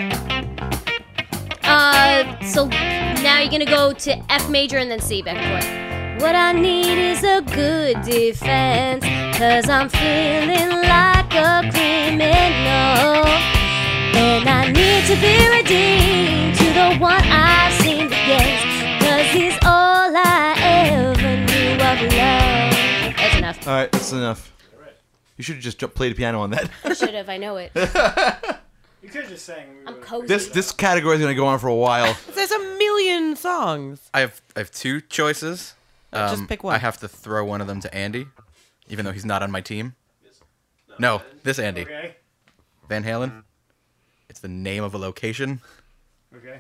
So now you're gonna go to F major and then C back and forth. What I need is a good defense, 'cause I'm feeling like a criminal. And I need to be redeemed to the one I've sinned against, 'cause he's all I ever knew of love. That's enough. All right, that's enough. You should have just played the piano on that. I should have, I know it. You could have just sang. I'm cozy. This category is gonna go on for a while. There's a million songs. I have 2 choices. Just pick one. I have to throw one of them to Andy, even though he's not on my team. No, this Andy. Okay. Van Halen. It's the name of a location. Okay.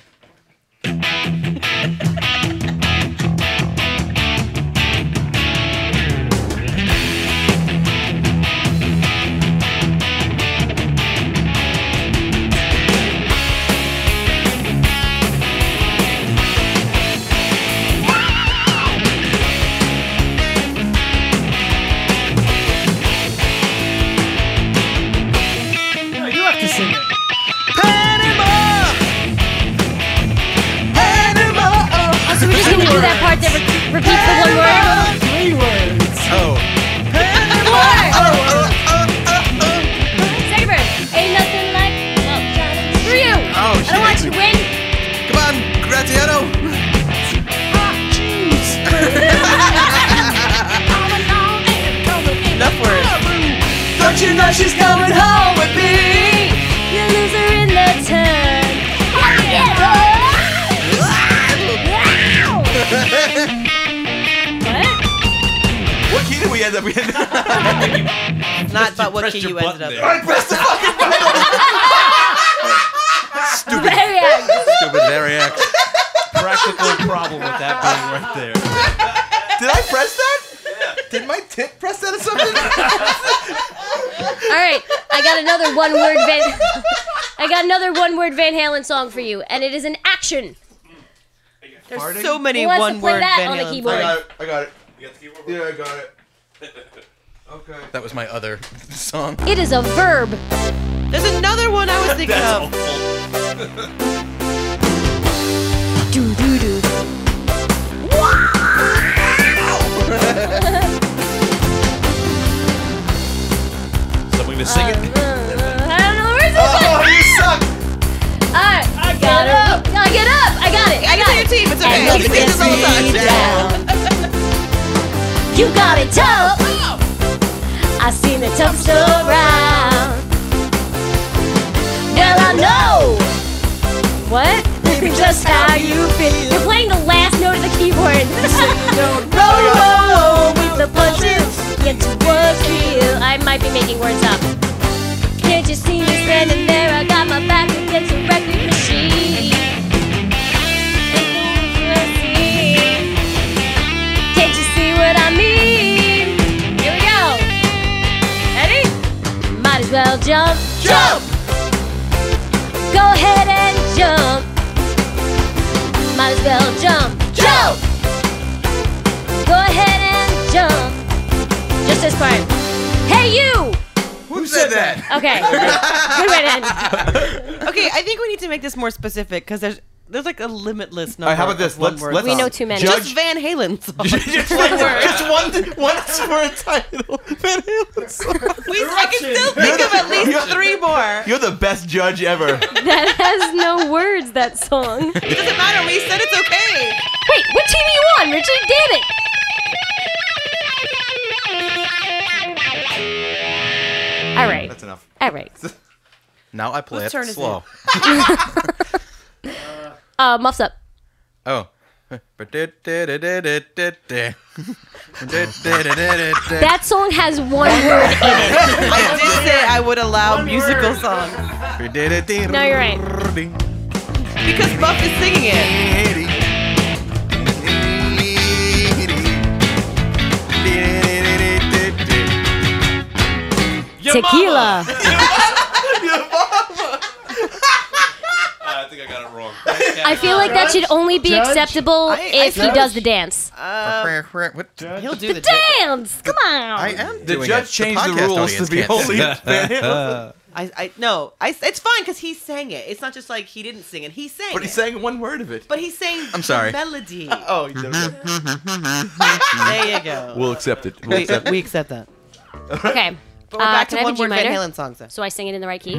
No, you have to sing it. So we're just gonna do that part that repeats the one word. 3 words. Oh. Second verse. Ain't nothing like for you. Oh, I don't want you to win. Come on, Graziano. Enough words. Don't you know she's coming home with me? You loser in the turn. What? What key did we end up in? Not about what pressed key your you ended button up there. in. Press the fucking button. Very good. Stupid Variax. Practical problem with that being right there. Did I press that? Did my tit press that or something? All right, I got another one-word Van Halen song for you, and it is an action. There's so many Who wants to play one-word that Van on the Halen keyboard? songs. I got it. You got the keyboard? Yeah, I got it. Okay. That was my other song. It is a verb. There's another one I was thinking That's of. awful. Do do do. Somebody to sing it? I don't know the words of Oh, you suck. Alright, I got it. I get up. I got it. I got Your it. team, it's okay. And You can sing this all the time. You got it tough. I seen the toughest around. Well, I know. What? Just how you feel. You're playing the last note of the keyboard. Roll with the punches. Get to what's real. I might be making words up. Can't you see me standing there? I got my back against a record machine. Can't you see what I mean? Here we go. Ready? Might as well jump. Jump! ahead and jump. Might as well jump. Jump! Go ahead and jump. Just this part. Hey, you! Who said that? Okay. Good way to end. Okay, I think we need to make this more specific because there's like a limitless number. All right, how about this? of one Let's word. We know too many. Just Van Halen songs. Just one word. Just one for a title. Van Halen song. I can still think of at least 3 more. You're the best judge ever. That has no words, that song. It doesn't matter. We said it's okay. Wait, what team are you on, Richie? Damn it! All right. That's enough. All right. Now I play Whose it turn is slow. Muffs up. Oh. That song has one word in it. I did say I would allow musical songs No, you're right. because Buff is singing it. Tequila. I think I got it wrong. I feel like that should only be Judge? acceptable if he Judge? does the dance. What? He'll do the Dance! Come on! I am The doing judge it. changed the podcast rules audience to be can't see only that. Van Halen. It's fine because he sang it. It's not just like he didn't sing it. He sang But it. he sang one word of it. But he sang I'm sorry. the melody. Oh, you don't There you go. We'll accept it. We'll accept it. We accept that. Okay. But we're back can to I have one a G word Van minor? Halen songs. Then. So I sing it in the right key.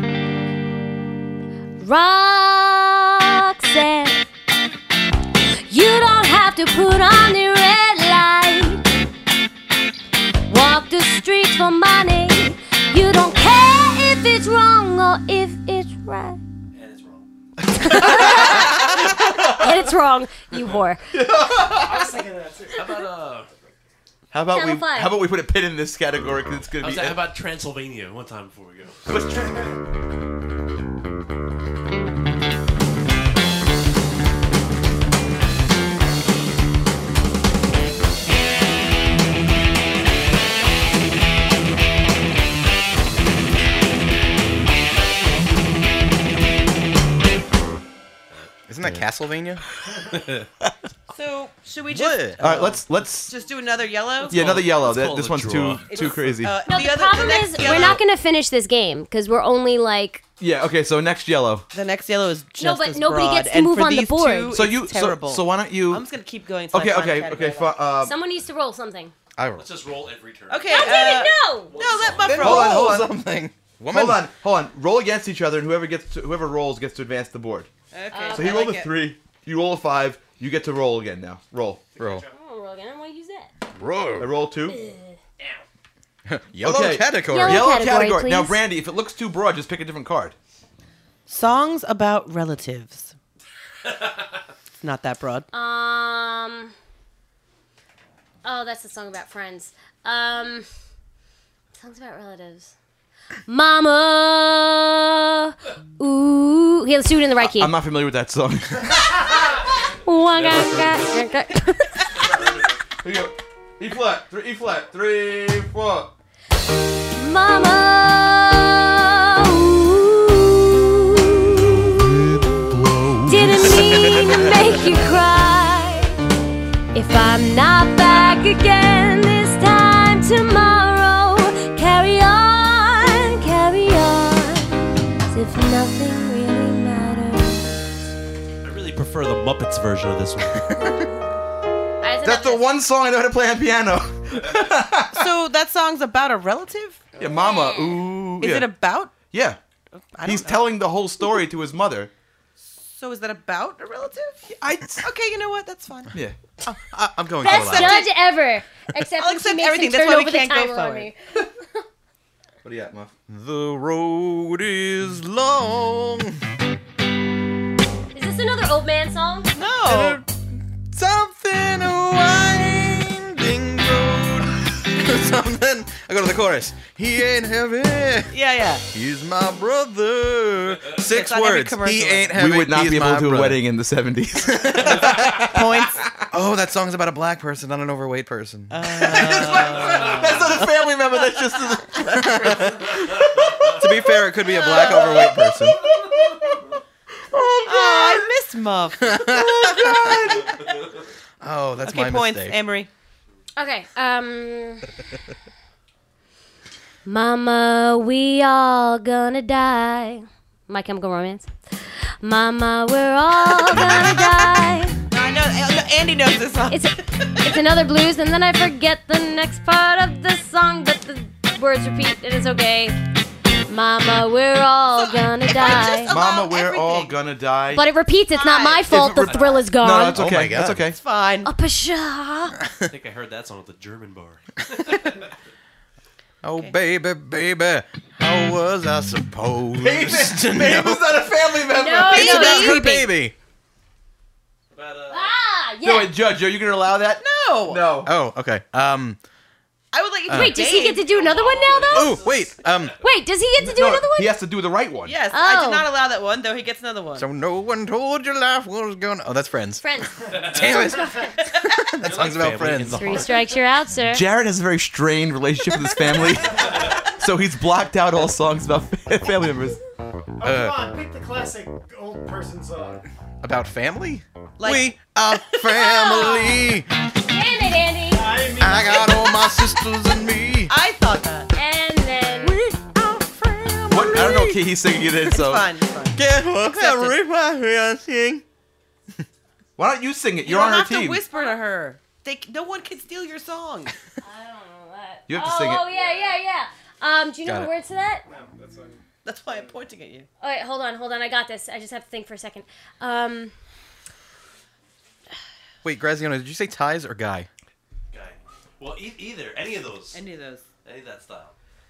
Roxanne, you don't have to put on the red light. Walk the streets for money. You don't care if it's wrong or if it's right. And it's wrong. And it's wrong, you whore. I was thinking that too. How about Channel 5. How about we put a pin in this category because it's gonna be. how about Transylvania one time before we go? Isn't that Castlevania? So should we just What? All right, let's just do another yellow? yeah, another yellow. let's call This it a one's draw. too crazy. No, the the other- problem the next is yellow- we're not going to finish this game because we're only like... Yeah. Okay. So next yellow. The next yellow is just No, but as nobody broad. gets to and move for on the these board. Two, So it's you. terrible. So why don't you? I'm just gonna keep going. Until Okay. I find a Okay. category Okay. I like. Someone needs to roll something. I roll. Let's just roll every turn. Okay. God damn it, no! No, let Buff Then roll. Hold on. something. Woman. Hold on. Roll against each other, and whoever rolls gets to advance the board. Okay. So he I rolled like a it. 3. You roll a 5. You get to roll again now. Roll. Roll. I don't roll again. I want to use that. I Roll. roll 2. Yellow Okay. category. Yellow category, Now, please. Brandy, if it looks too broad, just pick a different card. Songs about relatives. It's not that broad. Oh, that's a song about friends. Songs about relatives. Mama. Ooh. Here, let's do it in the right key. I'm not familiar with that song. Here you go. E flat, 3, 4. Mama. Ooh. Didn't mean to make you cry. If I'm not back again this time tomorrow, carry on, carry on, as if nothing really matters. I really prefer the Muppets version of this one. That's the one song I know how to play on piano. So that song's about a relative? Yeah, Mama. Ooh. Is yeah. it about? Yeah. I don't He's know. telling the whole story to his mother. So is that about a relative? Okay, you know what? That's fine. Yeah. I'm going Best for that. judge ever. Except I'll when she accept makes everything. him That's turn why we over the can't go timer on forward. me. What do you got, Muff? The road is long. Is this another old man song? No. Something a winding road. Something. I go to the chorus. He ain't heavy. Yeah. He's my brother. 6 on every words. commercial. He ain't heavy. We would not he's be able my to do a brother. wedding in the 70s. Points. Oh, that song's about a black person, not an overweight person. That's not a family member. That's just. To be fair, it could be a black overweight person. muff. Oh, that's Okay, my points, mistake. Amory. Okay. Mama, we all gonna die. My Chemical Romance. Mama, we're all gonna die. I know. Andy knows this song. It's another blues, and then I forget the next part of the song, but the words repeat, and it's okay. Mama, we're all gonna die. Mama, we're all gonna die. But it repeats. It's not my fault. The thrill is gone. No, that's Oh okay. my God. That's okay. It's fine. A pasha. I think I heard that song at the German bar. Oh, baby, baby, how was I supposed to Babe know? was not a family member. No, It's no, about he's her creepy. baby. But, Ah, No, yeah. wait, Judge, are you gonna allow that? No. No. Oh, okay. I would like you to Wait, does he get to do another one now, though? Oh, wait. Wait, does he get to do No, another one? he has to do the right one. Yes, I Oh. did not allow that one, though he gets another one. So no one told your life was gonna. Oh, that's Friends. Friends. Damn it. That song's about friends. Three strikes, you're out, sir. Jared has a very strained relationship with his family, so he's blocked out all songs about family members. Oh, come on, pick the classic old person song. About family? Like- We are family. Damn it, Andy. I mean, I got all my sisters and me. I thought that. And then. We are family. What? I don't know. He's singing it in, so It's fine. It's fine. Get what Accept it. everybody sing. why don't you sing it? You You're don't on her have team. to whisper to her. No one can steal your song. I don't know that. You have to sing it. Oh, yeah. Do you know Got the it. words to that? no, that's fine. That's why I'm pointing at you. Oh, wait, hold on. I got this. I just have to think for a second. Wait, Graziano, did you say ties or guy? guy. Well, either. Any of those. Any of those. Any of that style.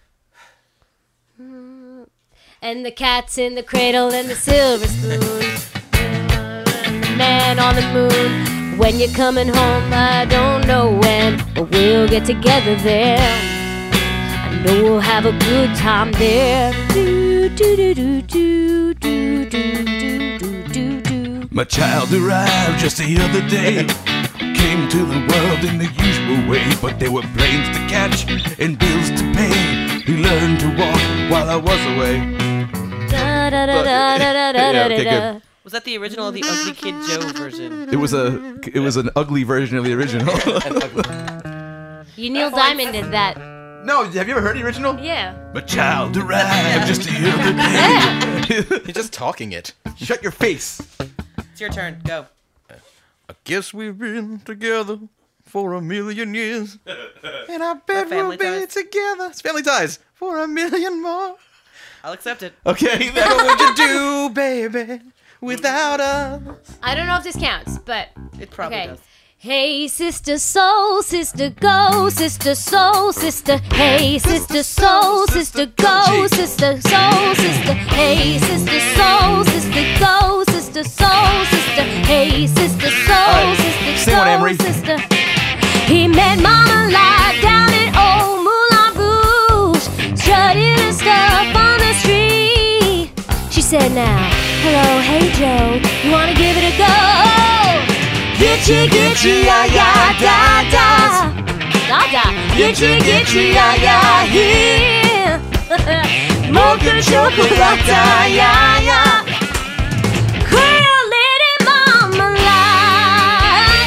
And the cat's in the cradle and the silver spoon. And the man on the moon. When you're coming home, I don't know when, but we'll get together there. I know we'll have a good time there. Do do do do do do do do do do. My child arrived just the other day. Came to the world in the usual way, but there were planes to catch and bills to pay. He learned to walk while I was away. Da da da da da da da Yeah, okay, da. good. Was that the original or the Ugly Kid Joe version? It was an ugly version of the original. You Neil Diamond did that. No, have you ever heard the original? Yeah. My child arrived just the other day. He's just talking it. Shut your face. It's your turn. Go. I guess we've been together for 1,000,000 years. And I bet we'll Family be Ties. together. It's Family Ties. For 1,000,000 more. I'll accept it. Okay. What would you do, baby, without us? I don't know if this counts, but It probably okay. does. Hey, sister soul, sister go, sister soul, sister. Hey, sister soul, sister go, sister soul, sister. Hey, sister soul, sister go, sister soul, sister. Hey, sister soul, sister Sing one, Amory. soul, sister. He met Mama live down in old Moulin Rouge, strutting her stuff on the street. She said, "Now, hello, hey Joe, you wanna give it a go?" Gitchy, gitchy, ya, ya, da, da. Da, da. Gitchy, gitchy, ya, ya, here. Mocha chocolate, ya, ya. Queer lady marmalade.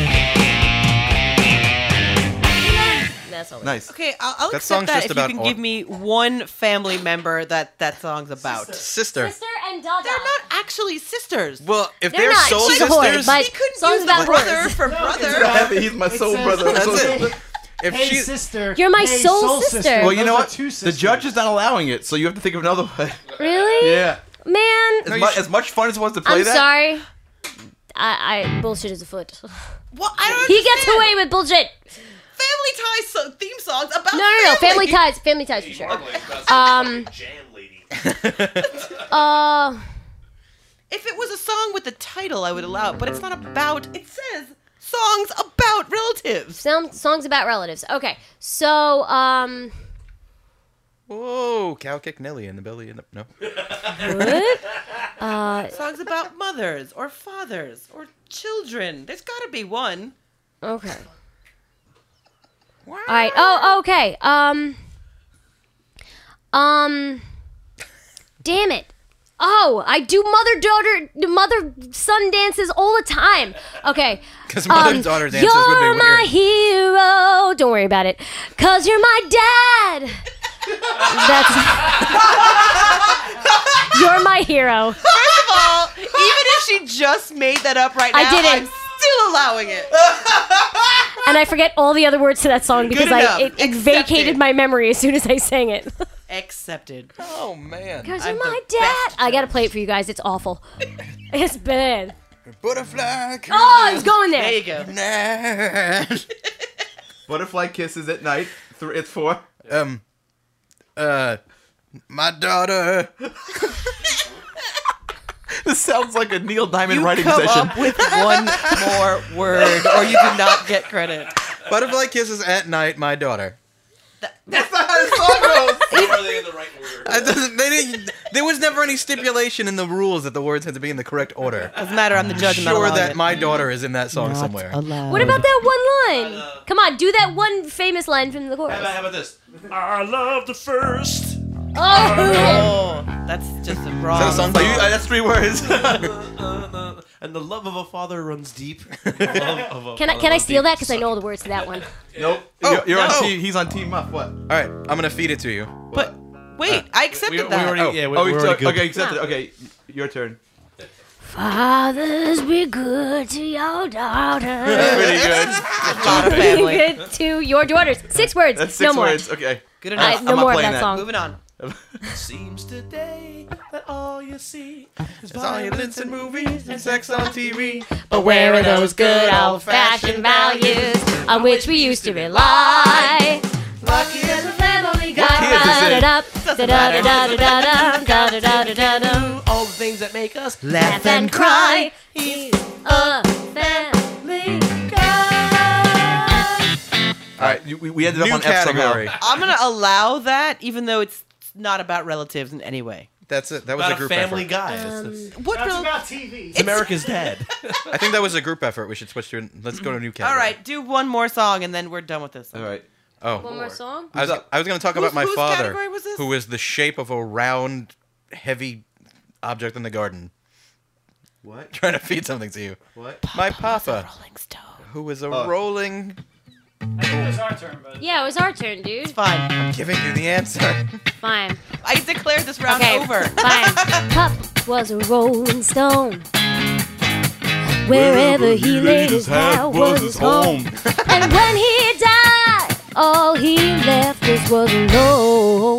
That's all. Nice. Okay, I'll That accept song's that just if you about can all- give me one family member that song's about. Sister. Sister and Dada. They're not actually sisters. Well, if They're they're not. soul She's a whore, sisters, but He couldn't songs use about brother whores. for No, brother. He's my It soul says- brother. that's it. If Hey, she, sister. You're my hey, soul sister. Well, you Those know are what? two The sisters. judge is not allowing it, so you have to think of another one. Really? Yeah. Man, As much fun as it was to play I'm that. sorry. I bullshit is afoot. Well, I don't He gets understand. away with bullshit. Family Ties theme songs about No. Family ties for sure. Jam lady. If it was a song with the title, I would allow it, but it's not about. It says songs about relatives. Songs about relatives. Okay, so whoa, cow kick Nelly in the belly. No. what? Songs about mothers or fathers or children. There's got to be one. Okay. All right. Oh, okay. Damn it. Oh, I do mother-son dances all the time. Okay. Because mother-daughter dances you're would be weird. my hero. Don't worry about it. Because you're my dad. That's... You're my hero. First of all, even if she just made that up right now, I didn't. I'm still allowing it. And I forget all the other words to that song because it vacated my memory as soon as I sang it. Accepted. Oh, man. Because you're my dad. I gotta play it for you guys. It's awful. It's bad. Butterfly. Oh, I was going there. There you go. Nah. Butterfly kisses at night. It's 4. My daughter. This sounds like a Neil Diamond You writing come session. up with one more word, or you do not get credit. Butterfly kisses at night, my daughter. That's not how the song goes. How are they in the right order? There was never any stipulation in the rules that the words had to be in the correct order. Doesn't matter. I'm the judge. I'm not Sure allowing that it. my daughter is in that song Not somewhere. allowed. What about that one line? Come on, do that one famous line from the chorus. How about this? I love the first. Oh! That's just a wrong. Is that a song? That's 3 words. And the love of a father runs deep. Can Can I steal that? Because I know all the words to that one. Nope. Oh, you're no. on team. He's on Team Muff. What? All right, I'm gonna feed it to you. But wait, I accepted that. already, Oh, we're already good. okay, accepted. Okay, your turn. Fathers, be good to your daughters. Pretty good. Not a family. Be good to your daughters. 6 words. That's 6 no more. words. Okay. Good All enough. right, no I'm not more of playing that that. song. Moving on. Seems today that all you see is Violence in movies and sex on TV. But where are those good old-fashioned values on which we used to rely? Lucky as a family guy. all the things that make us Laugh and cry. He's a family guy. All right, we ended up New on F category. somehow. I'm gonna allow that, even though it's not about relatives in any way. That's it. That was about a a group family effort. guy. It's What? That's rel- about TV. it's America's dad. I think that was a group effort. We should switch to. Let's go to a new category. All right, do one more song and then we're done with this. All right. Oh, One more song? I was going to talk about my whose father, category was this? who was the shape of a round, heavy object in the garden. What? Trying to feed something to you. What? My papa, Rolling Stone. who was a Oh. rolling. I think it was our turn, but Yeah, it was our turn, dude. Fine. I'm giving you the answer. Fine. I declared this round Okay, over. fine. Pup was a rolling stone. Wherever he laid his hat was his home. And when he died, all he left us was alone.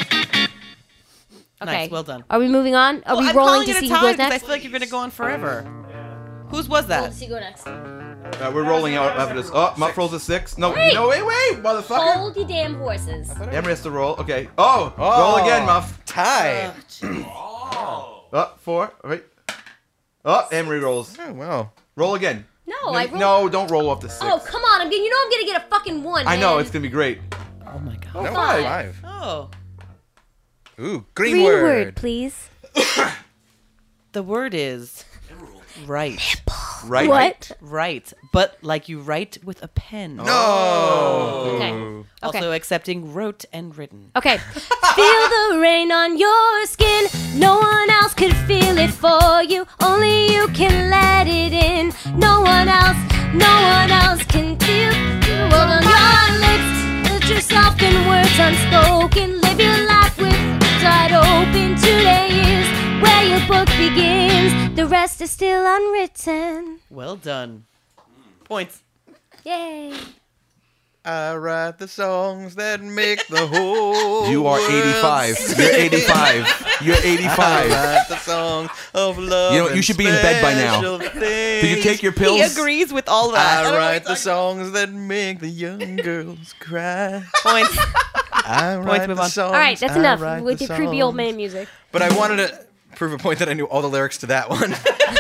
Okay. Nice, well done. Are we moving on? Are we I'm rolling calling to it a see who tie goes because I next? feel like you're gonna go on forever. Whose was that? See who goes next. We're rolling out after this. Oh, Muff rolls a 6. No, Wait. no, wait, motherfucker. Hold your damn horses. Emery has to roll. Okay. Oh, roll again, Muff. Tie. Oh, 4. Wait. Oh, Emery rolls. Oh, wow. Roll again. No, I rolled. No, don't roll off the 6. Oh, come on. You know I'm going to get a fucking 1, I know, man. it's going to be great. Oh my god. No, five. 5. Oh. Ooh, green, Green word. word, please. The word is right. Right? What? Right. But like you write with a pen. No. Okay. Also accepting wrote and written. Okay. Feel the rain on your skin. No one else could feel it for you. Only you can let it in. No one else can feel the world on your lips. Put yourself in words unspoken. Live your life with wide open. Today is where your book begins. The rest is still unwritten. Well done. Points. Yay. I write the songs that make the whole You are 85. You're 85. You're I 85. write the song of love. You know, you should be in bed by now. Did you take your pills? He agrees with all that. I write the songs that make the young girls cry. Points. I write move the on. songs. All right, that's I enough write with the your creepy old songs. man music. But I wanted to prove a point that I knew all the lyrics to that one.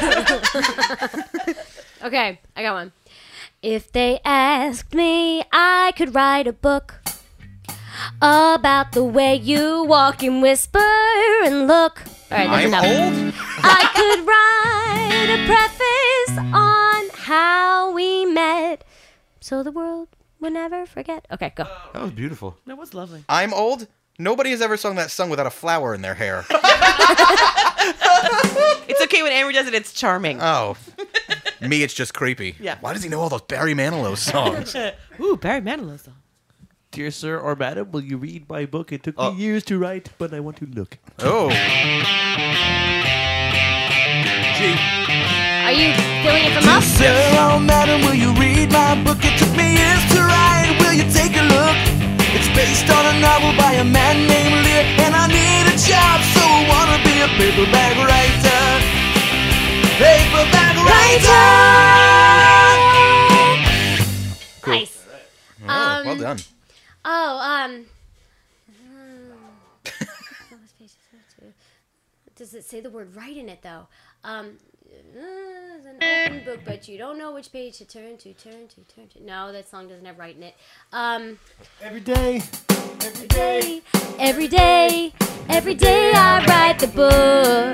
Okay, I got one. If they asked me, I could write a book about the way you walk and whisper and look. All right, that's I'm enough. old? I could write a preface on how we met, so the world will never forget. Okay, go. That was beautiful. That was lovely. I'm old? Nobody has ever sung that song without a flower in their hair. It's okay when Amory does it. It's charming. Oh. Me, it's just creepy. Yeah. Why does he know all those Barry Manilow songs? Ooh, Barry Manilow song. Dear sir or madam, will you read my book? It took me years to write, but I want to look. Oh. Are you feeling it from us? Sir or madam, will you read my book? It took me years to write. Will you take a look? It's based on a novel by a man named Lear, and I need a job, so I wanna be a paperback writer. Paperback writer. Cool. Nice. Oh, well done. Does it say the word right in it though? It's an open book, but you don't know which page to turn to. No, that song doesn't have right in it. Every day I write the book.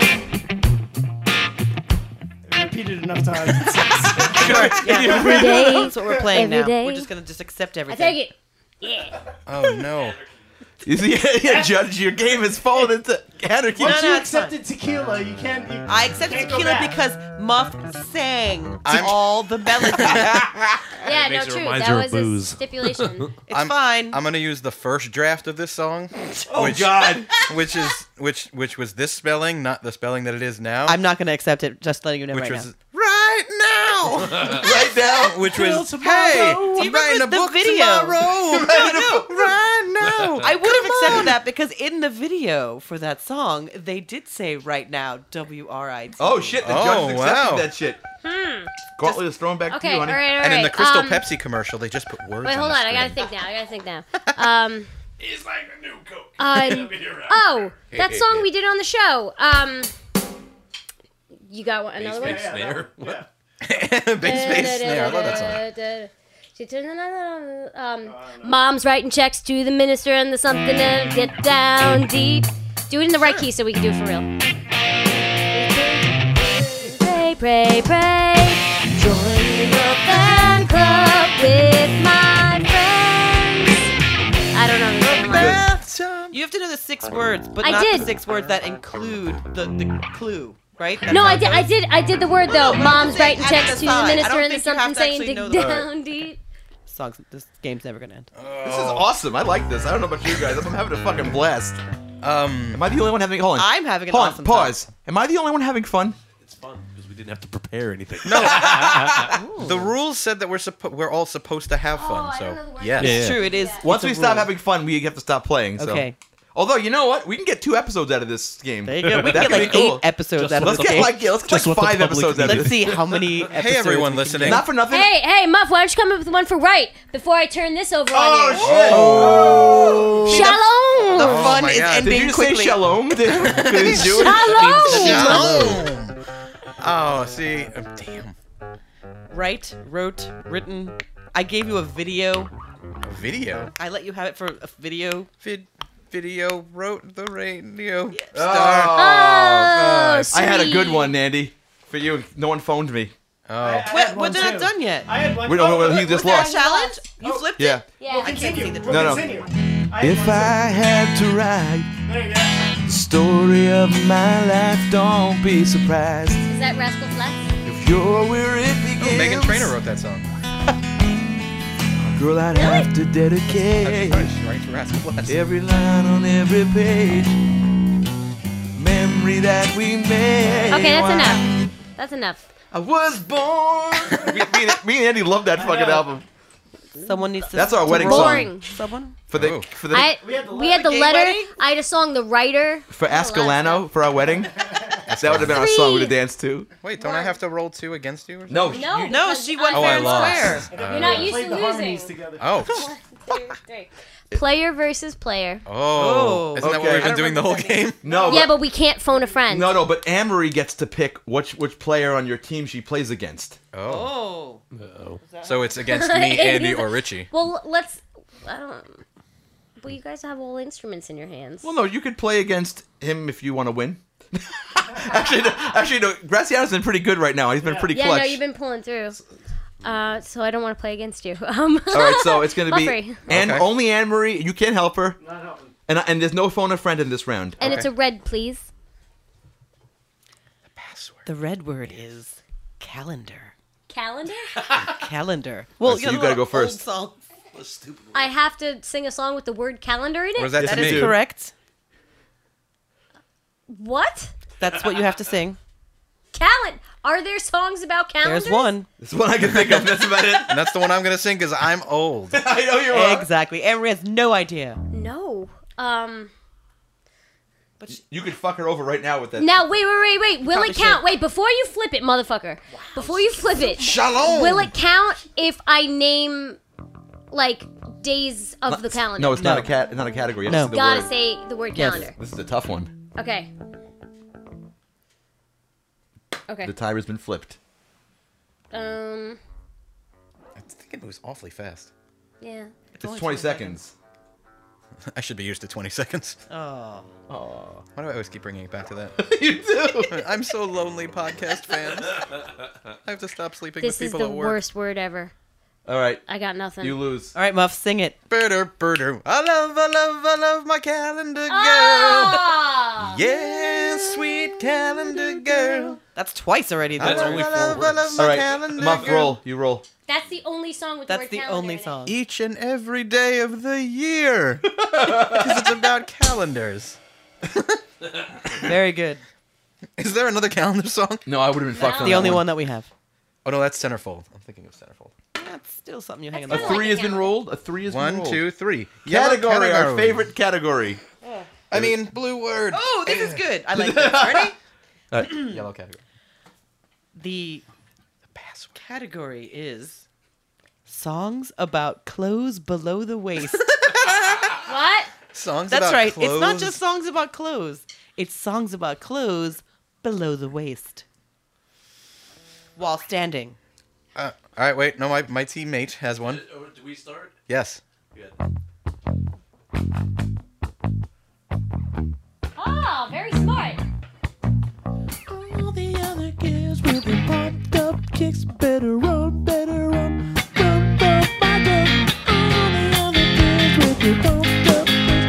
Repeat it enough times. Sure. Yeah. Every day. That's what we're playing Every now. day. We're just gonna accept I everything. take it. Yeah. Oh, no. You see, Judge, your game has fallen into anarchy. Once no, you it's fine. accepted tequila, you can't. I accepted can't go tequila back. because Muff sang I'm- all the melody. Yeah, no, makes it true. reminds That her of was a booze. stipulation. It's fine. I'm gonna use the first draft of this song. Oh, God. Which was this spelling, not the spelling that it is now. I'm not gonna accept it. Just letting you know which right was now. right now. Right now. Which was tomorrow. hey, Do you I'm writing a remember the book video? tomorrow. Right now. I would have accepted that because in the video for that song, they did say right now, WRIT. Oh, shit. The judge Oh, is accepting wow. that shit. Gauntlet is thrown back to Okay, you, all honey. right. And in the Crystal Pepsi commercial, they just put words. Wait, on hold the on. I gotta screen. think now. It's like a new coat. Oh, that song we did on the show. You got one, another one? Snare. Yeah. Big space snare. I love that song. She turns mom's writing checks to the minister and the something and get down deep. Do it in the right key so we can do it for real. Pray. Join the fan club with my friends. I don't know the name. You have to know the 6 words, but I not did. the 6 words that include the clue, right? That's No, how I it did. goes? I did the word though. No, Mom's I'm saying writing at checks the to the side. I minister don't and the think you have something to saying actually to know the word. down deep. This game's never gonna end. This is awesome. I like this. I don't know about you guys. I'm having a fucking blast. Am I the only one having... Hold on. I'm having an Hold on. awesome Pause. Am I the only one having fun? It's fun because we didn't have to prepare anything. The rules said that we're all supposed to have fun. I so don't know the word. yes. Yeah. It's true. It is. Once it's we a stop rule. having fun, we have to stop playing. So. Okay. Although, you know what? We can get 2 episodes out of this game. There you go. We That can get could be like cool. 8 episodes Just out of Let's this get game. like Just what the 5 public episodes out of Let's this. see how many episodes. Hey, everyone we can listening. Not for nothing. Hey, Muff, why don't you come up with one for right before I turn this over on you? Oh, shit. Shalom! The Oh fun my is God. ending Did you quickly. say shalom? Could he do it? Shalom! Oh, see, damn. Write, wrote, written. I gave you a video. A video. I let you have it for a video. Video wrote the radio Oh. star. Oh, I had a good sweet. one, Andy. For you. No one phoned me. Oh. But they're not done yet. I had one. We don't know. He just Was there a lost. challenge? You flipped Yeah. it? Yeah. I can't see the We'll No. continue. I had If one I had to write There you go. the story of my life, don't be surprised Is that Rascal Flatts? if you're where it begins. Megan Trainor wrote that song. Girl, I'd have to How'd dedicate she find it? She writes Rascal Flatts. every line on every page. Memory that we made. Okay, that's enough. That's enough. I was born. me and Andy love that fucking album. Someone needs to. That's our to wedding roll. song. Boring. Someone. For the Oh. for the We had the Gay letter. wedding? I had a song, The Writer. for Ascalano for our wedding. That would have been our song we'd have danced to. Wait, don't I have to roll 2 against you? Or something? No, No, you- No, because she won Oh, fair I and lost. square. You're not used Played to the harmonies losing. together. Oh. 1, 2, 3. Player versus player. Oh. Isn't that what Okay. we've I been doing the whole game? no, Yeah, but, but we can't phone a friend. no, but Amory gets to pick which player on your team she plays against. Oh. Oh. So it's against me, Andy, or Richie. Well, let's. I don't. Well, you guys have all instruments in your hands. Well, no, you could play against him if you want to win. actually, no. Graciano's been pretty good right now. He's been pretty yeah, clutch. no, you've been pulling through. So I don't want to play against you. All right, so it's gonna be Buffering. and Okay. only Anne Marie. You can't help her, Not helping. and there's no phone a friend in this round. And it's a red, please. password. The red word is calendar. Calendar? Calendar. Well, so you gotta go first. Song. I have to sing a song with the word calendar in it? What does that That to is me? correct. What? That's what you have to sing. Are there songs about calendars? There's one. That's one I can think of. That's about it. And that's the one I'm going to sing because I'm old. I know you are. Exactly. Emery has no idea. No. You could fuck her over right now with that. Now, wait. Will Probably it count? should. Wait, before you flip it, motherfucker. Before you flip it. Shalom. Will it count if I name, like, days of the calendar? No, it's No. not a category. No. It's the Gotta word. say the word Yes. calendar. This is a tough one. Okay. Okay. The timer has been flipped. I think it moves awfully fast. Yeah. It's 20 seconds. I should be used to 20 seconds. Oh. Why do I always keep bringing it back to that? You do. I'm so lonely, podcast fans. I have to stop sleeping This with is people the at work. worst word ever. All right. I got nothing. You lose. All right, Muff, sing it. Birder, birder. I love my calendar girl. Ah! Yeah, sweet calendar girl. That's twice already. I Though. love my All right. calendar Muff, girl. roll. You roll. That's the only song with the That's word the calendar only in it. song. Each and every day of the year. Because it's about calendars. Very good. Is there another calendar song? No, I would have been fucked on The that only one. one that we have. Oh, no, that's Centerfold. I'm thinking of Centerfold. That's still something you hang on That's the A kinda three like has a been calendar. rolled. A three has been 1, rolled. 2, 3. Category, Yellow our favorite category. I mean, blue word. Oh, this is good. I like this. Ready? Yellow category. The category is songs about clothes below the waist. What? Songs That's about right. clothes. It's not just songs about clothes. It's songs about clothes below the waist. While standing. All right, wait. No, my teammate has one. Do we start? Yes. Good. Oh, very smart. All the other kids will be pumped up kicks. Better run, run, my girl. All the other kids will be pumped up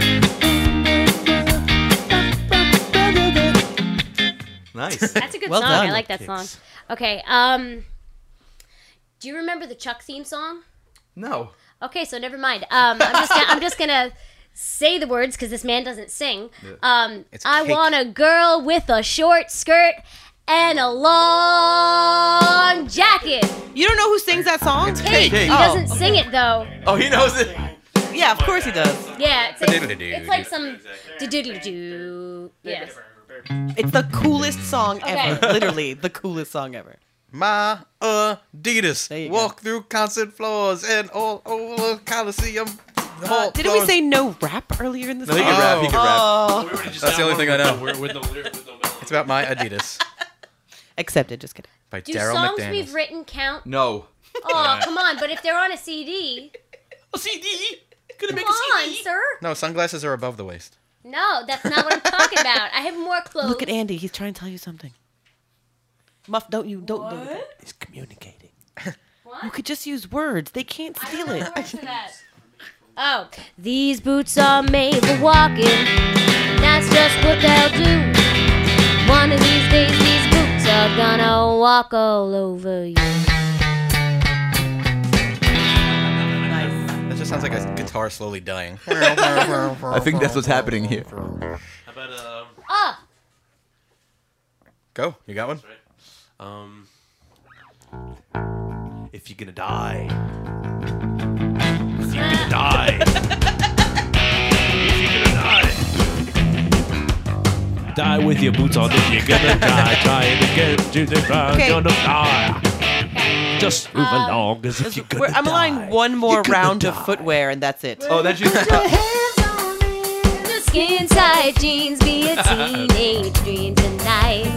Nice. That's a good Well song. done. I like that song. Kicks. Okay. Do you remember the Chuck theme song? No. Okay, so never mind. I'm just gonna say the words because this man doesn't sing. It's I cake. want a girl with a short skirt and a long jacket. You don't know who sings that song? Hey, Cake. he Oh, doesn't sing it though. Oh, he knows it. Yeah, of course he does. Yeah, it's like some do. Yes. It's the coolest song ever. Okay. Literally, the coolest song ever. My Adidas There you walk through concert floors and all over Coliseum. Didn't we say no rap earlier in the No, song? he can rap. He can rap. Oh, We already just That's the only thing I know. With no melody. It's about my Adidas accepted. Just kidding. by Do Daryl songs McDaniels. we've written count? No. Oh, come on! But if they're on a CD, A CD. Gonna come on, sir. No, sunglasses are above the waist. No, that's not what I'm talking about. I have more clothes. Look at Andy. He's trying to tell you something. Muff, don't. He's communicating. You could just use words. They can't steal it. Oh, these boots are made for walking. That's just what they'll do. One of these days, these boots are gonna walk all over you. That just sounds like a guitar slowly dying. I think that's what's happening here. How about Ah, Go. You got one? if you're gonna die. If you're gonna die. If you're gonna die. Die with your boots on if you're gonna die. Trying to get to the ground, Okay. gonna die. Just move along as if you're gonna I'm allowing die. one more You're gonna round die. of footwear, and that's it. Oh, that's just. the skin tight jeans be a teenage dream tonight.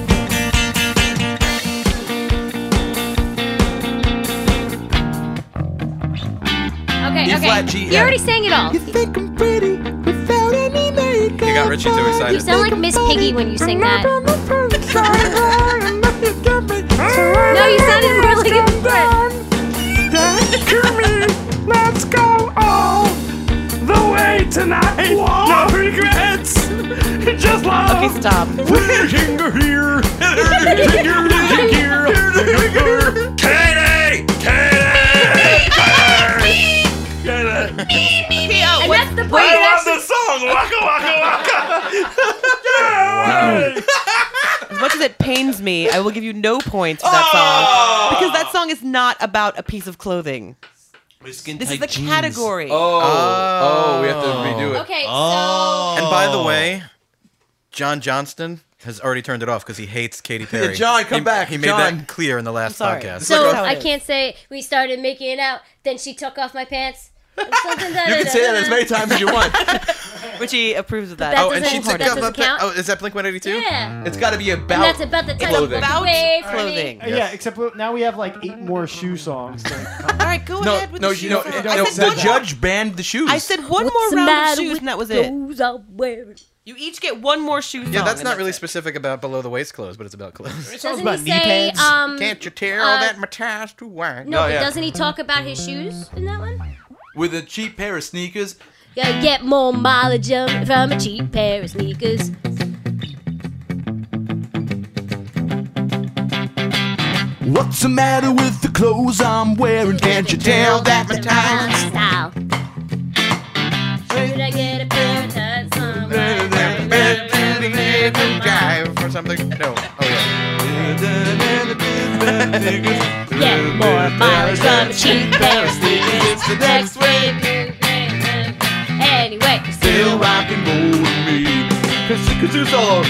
Okay, E-flat, okay. G, You already sang it all. You think I'm pretty without any makeup. You got Richie too excited. You sound like Miss Piggy when you sing that. No, you sounded more like a Let's go all the way tonight. No regrets. just like. Okay, stop. Finger here. Finger here. Katie! Okay, And that's the part I that love actually... the song. Waka waka waka. As much as it pains me, I will give you no points for that song because that song is not about a piece of clothing. This is the category. We have to redo it. Okay, And by the way, John Johnston has already turned it off because he hates Katy Perry. John, come back. He made John. that clear in the last sorry. podcast. so how it I is. can't say we started making it out, then she took off my pants. You can say that as many times as you want. Richie approves of that. That Oh, and doesn't- she took that off doesn't the count? Oh, is that Blink-182? Yeah. It's got to be about. And that's about the time clothing. About away from clothing. me. Yeah, except now we have like 8 more shoe songs. All right, go ahead with No, the you shoes. know, I said the one judge banned the shoes. I said one What's more the round of matter shoes, with and that was it. those I'm wearing? You each get one more shoe song. Yeah, that's and not really it. specific about below the waist clothes, but it's about clothes. Doesn't about he knee say, pads. Can't you tell that my tie's too wide? No, but yeah. doesn't he talk about his shoes in that one? With a cheap pair of sneakers. Gotta get more mileage from a cheap pair of sneakers. What's the matter with the clothes I'm wearing? Can't you tell that my time's style? Should I get a pair of tights somewhere? Jive or something? No. Oh, yeah. Get more mileage from a cheap pair of sneakers. The next way. Anyway, still rock and roll with me? Kazoo solo.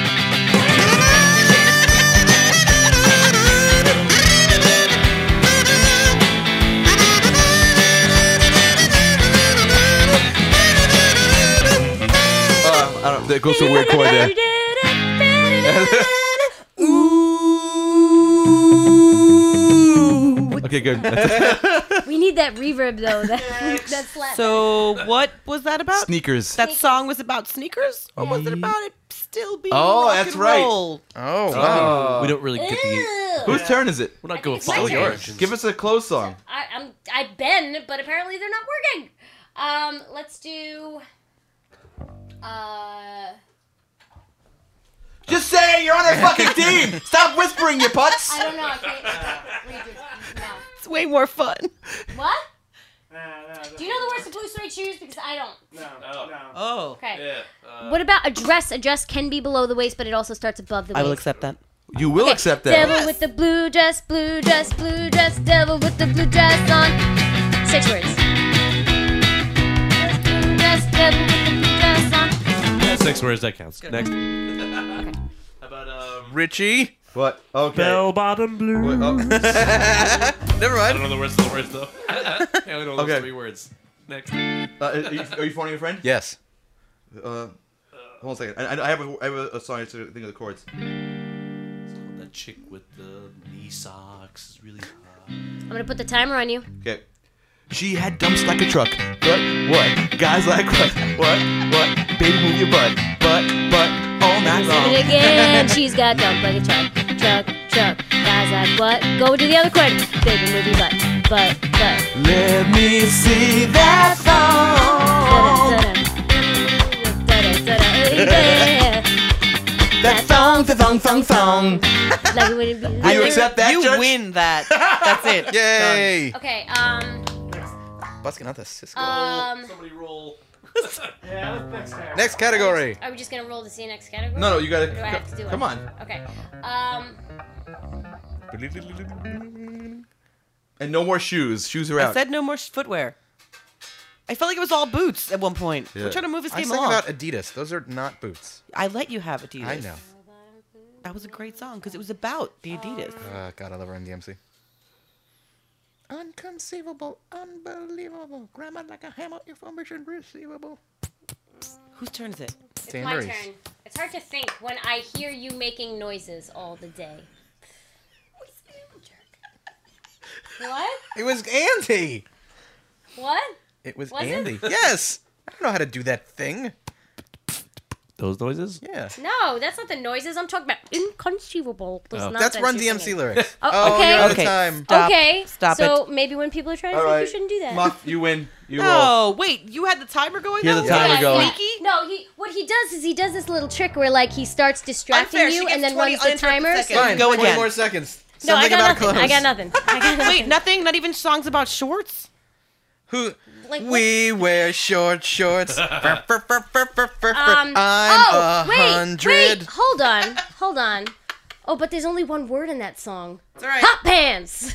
I don't. That goes to a weird chord there. Okay, good. we need that reverb though. That slap. So what was that about? Sneakers. That song was about sneakers, or was it about it still being Oh, rock that's and right. roll? Oh, wow. We don't really get the. Ew. Whose turn is it? We're not I going think it's my follow turn. directions. Give us a close song. I've been, but apparently they're not working. Let's do. Just say you're on our fucking team. Stop whispering, you putz. I don't know. I can't read your mouth. It's way more fun. What? No. Do you know the words to Blue Suede Shoes? Because I don't. No. Oh, Okay. Yeah. What about a dress? A dress can be below the waist, but it also starts above the waist. I will accept that. You will accept that. Devil with the blue dress, blue dress, blue dress. Devil with the blue dress on. 6 words. Blue dress, devil with the blue dress on. Yeah, 6 words, that counts. Next. How about Richie? What? Okay. Bell bottom blue. Wait, oh. Never I mind. don't know the words to the words though. I only know those Okay. 3 words. Next. Are you phoning a friend? Yes. Hold on a second. I have a song to think of the chords. That chick with the knee socks is really hot. I'm gonna put the timer on you. Okay. She had dumps like a truck. What? Guys like what? What? Baby, move your butt. But, all night Sing long. it again. She's got dump like a truck. Guys like what? Go to the other chord. Baby, move your butt. But. Let me see that thong. That thong. Like when it be- Will you accept that, You Judge? win that. That's it. Yay! Okay. Busking out the Cisco. Somebody roll. Yeah, next time. Next category. Are we just gonna roll to see next category? No, you gotta. Or do I have to do it? Come on. Okay. And no more shoes. Shoes are I out. said no more footwear. I felt like it was all boots at one point. Yeah. We're trying to move this I game sang along. about Adidas. Those are not boots. I let you have Adidas. I know. That was a great song because it was about the Adidas. God, I love Run DMC. Unconceivable, unbelievable, grammar like a hammer, information receivable. Whose turn is it? It's Anne my Marie's. turn. It's hard to think when I hear you making noises all the day. What? It was Andy. What? It was Was it? Andy. Yes. I don't know how to do that thing. those noises? Yeah. No, that's not the noises. I'm talking about inconceivable. Those That's nonsense Run you're DMC singing. lyrics. Oh, okay. you're out of Okay. time. Stop. Okay. Stop so it. maybe when people are trying to All sleep, right. you shouldn't do that. Muff, you win. You roll. Oh, wait. You had the timer going Here's on? the timer going. No, what he does is he does this little trick where like he starts distracting Unfair, she you gets and then 20 runs the uninterrupted timer. seconds. Fine. Go 20 again. more seconds. No, I Something got about nothing. clothes. I got nothing. I got nothing. Wait, nothing? Not even songs about shorts? Who? Like, what- We wear short shorts. I'm oh, 100. wait, hold on. Oh, but there's only one word in that song. It's all right. Hot pants.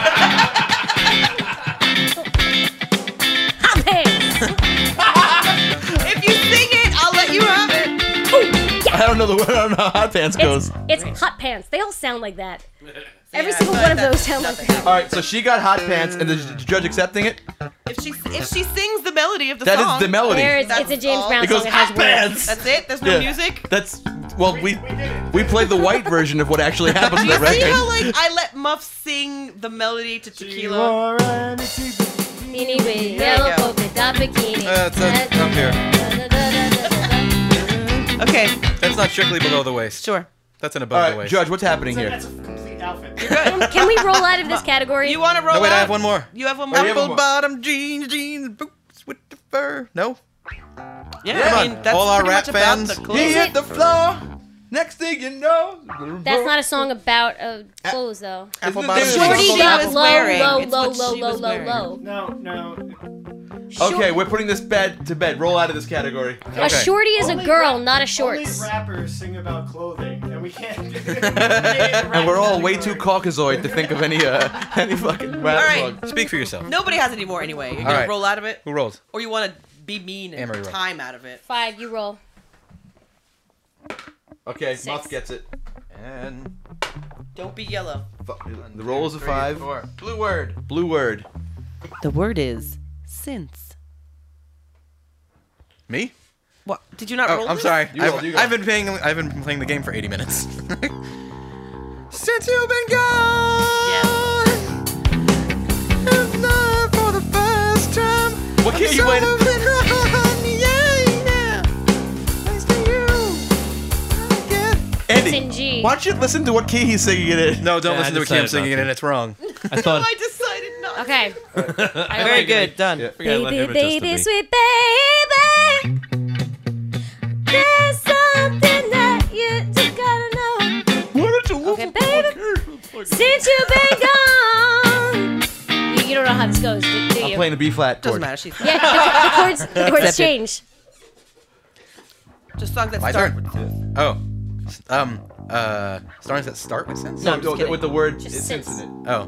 Hot pants. If you sing it, I'll let you have it. Ooh, yeah. I don't know the word. I don't know how hot pants goes. It's hot pants. They all sound like that. Every Yeah, single but one of that's those sound like nothing. that. All right, so she got hot pants, and the judge accepting it. If she sings the melody of the That song. is the melody. It's a That's James all. Brown It goes song. It has hot words. pants. That's it? There's no Yeah. music? That's well, we played the white version of what actually happens in You the see how record. like I let Muff sing the melody to Tequila? Beanie with There you yellow go. polka dot bikini. It's up here. Okay, That's not strictly below the waist. sure. That's an All above the right, waist. Judge, what's happening here? That's a complete outfit. Can we roll out of this category? You want to roll No, wait, out? I have one more. You have one Oh, you more? have one Apple more. bottom jeans, boots with the fur. No? Yeah, Come I on, mean, that's all our pretty rap much about fans. the clothes. He hit the floor. Next thing you know, That's not a song about clothes, though. Apple Isn't it bottom this- jeans. Shorty She got was low, wearing. low, It's low, what low, she low, was low, wearing. low. No. Okay, we're putting this bed to bed. Roll out of this category. A shorty is a Only girl, rap- not a Only shorts. rappers sing about clothing, and we can't. And we're all way too Caucasoid to think of any fucking rap All right. song. Speak for yourself. Nobody has any more anyway. You're All gonna right. roll out of it, Who rolls? or you want to be mean and Amory roll. time out of it. 5, you roll. Okay, 6. Muff gets it. And Don't be yellow. The roll is a 5. 4. Blue word. Blue word. The word is since. Me? What? Did you not Oh, roll? I'm this? sorry. You roll, you go. I've been playing the game for 80 minutes. Since you've been gone. And now for the first time. What key I'm you playing? so moving on, yeah. Thanks to you. I get- It's Andy, in G. why don't you listen to what key he's singing it in? No, don't Yeah, listen I to a Cam decided singing not it, to. and it's wrong. I thought. I decided not. Okay. Very good. Done. Yeah. I let him Baby, adjust to baby, me. sweet baby. There's something that you just gotta know. Why don't you listen Okay, baby. Since you've been gone. You don't know how this goes, do you? I'm playing the B flat Doesn't chord. matter. She's Yeah, the chords Accepted. change. just songs that My start turn. with. Songs that start with since? No, I'm just kidding. with the word Just it's since. infinite. Oh.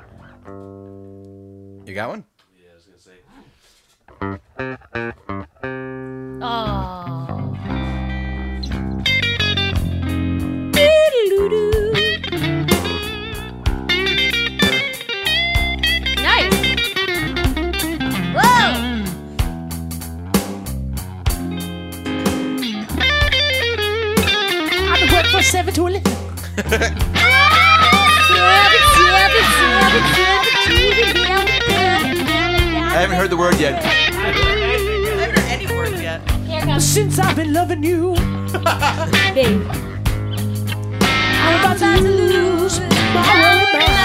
You got one? Yeah, I was gonna say. Oh. Nice. Whoa. I've been working for 7 to 11. I haven't heard the word yet. I haven't heard any words yet. Here comes Since I've been loving you, babe. I'm about to lose my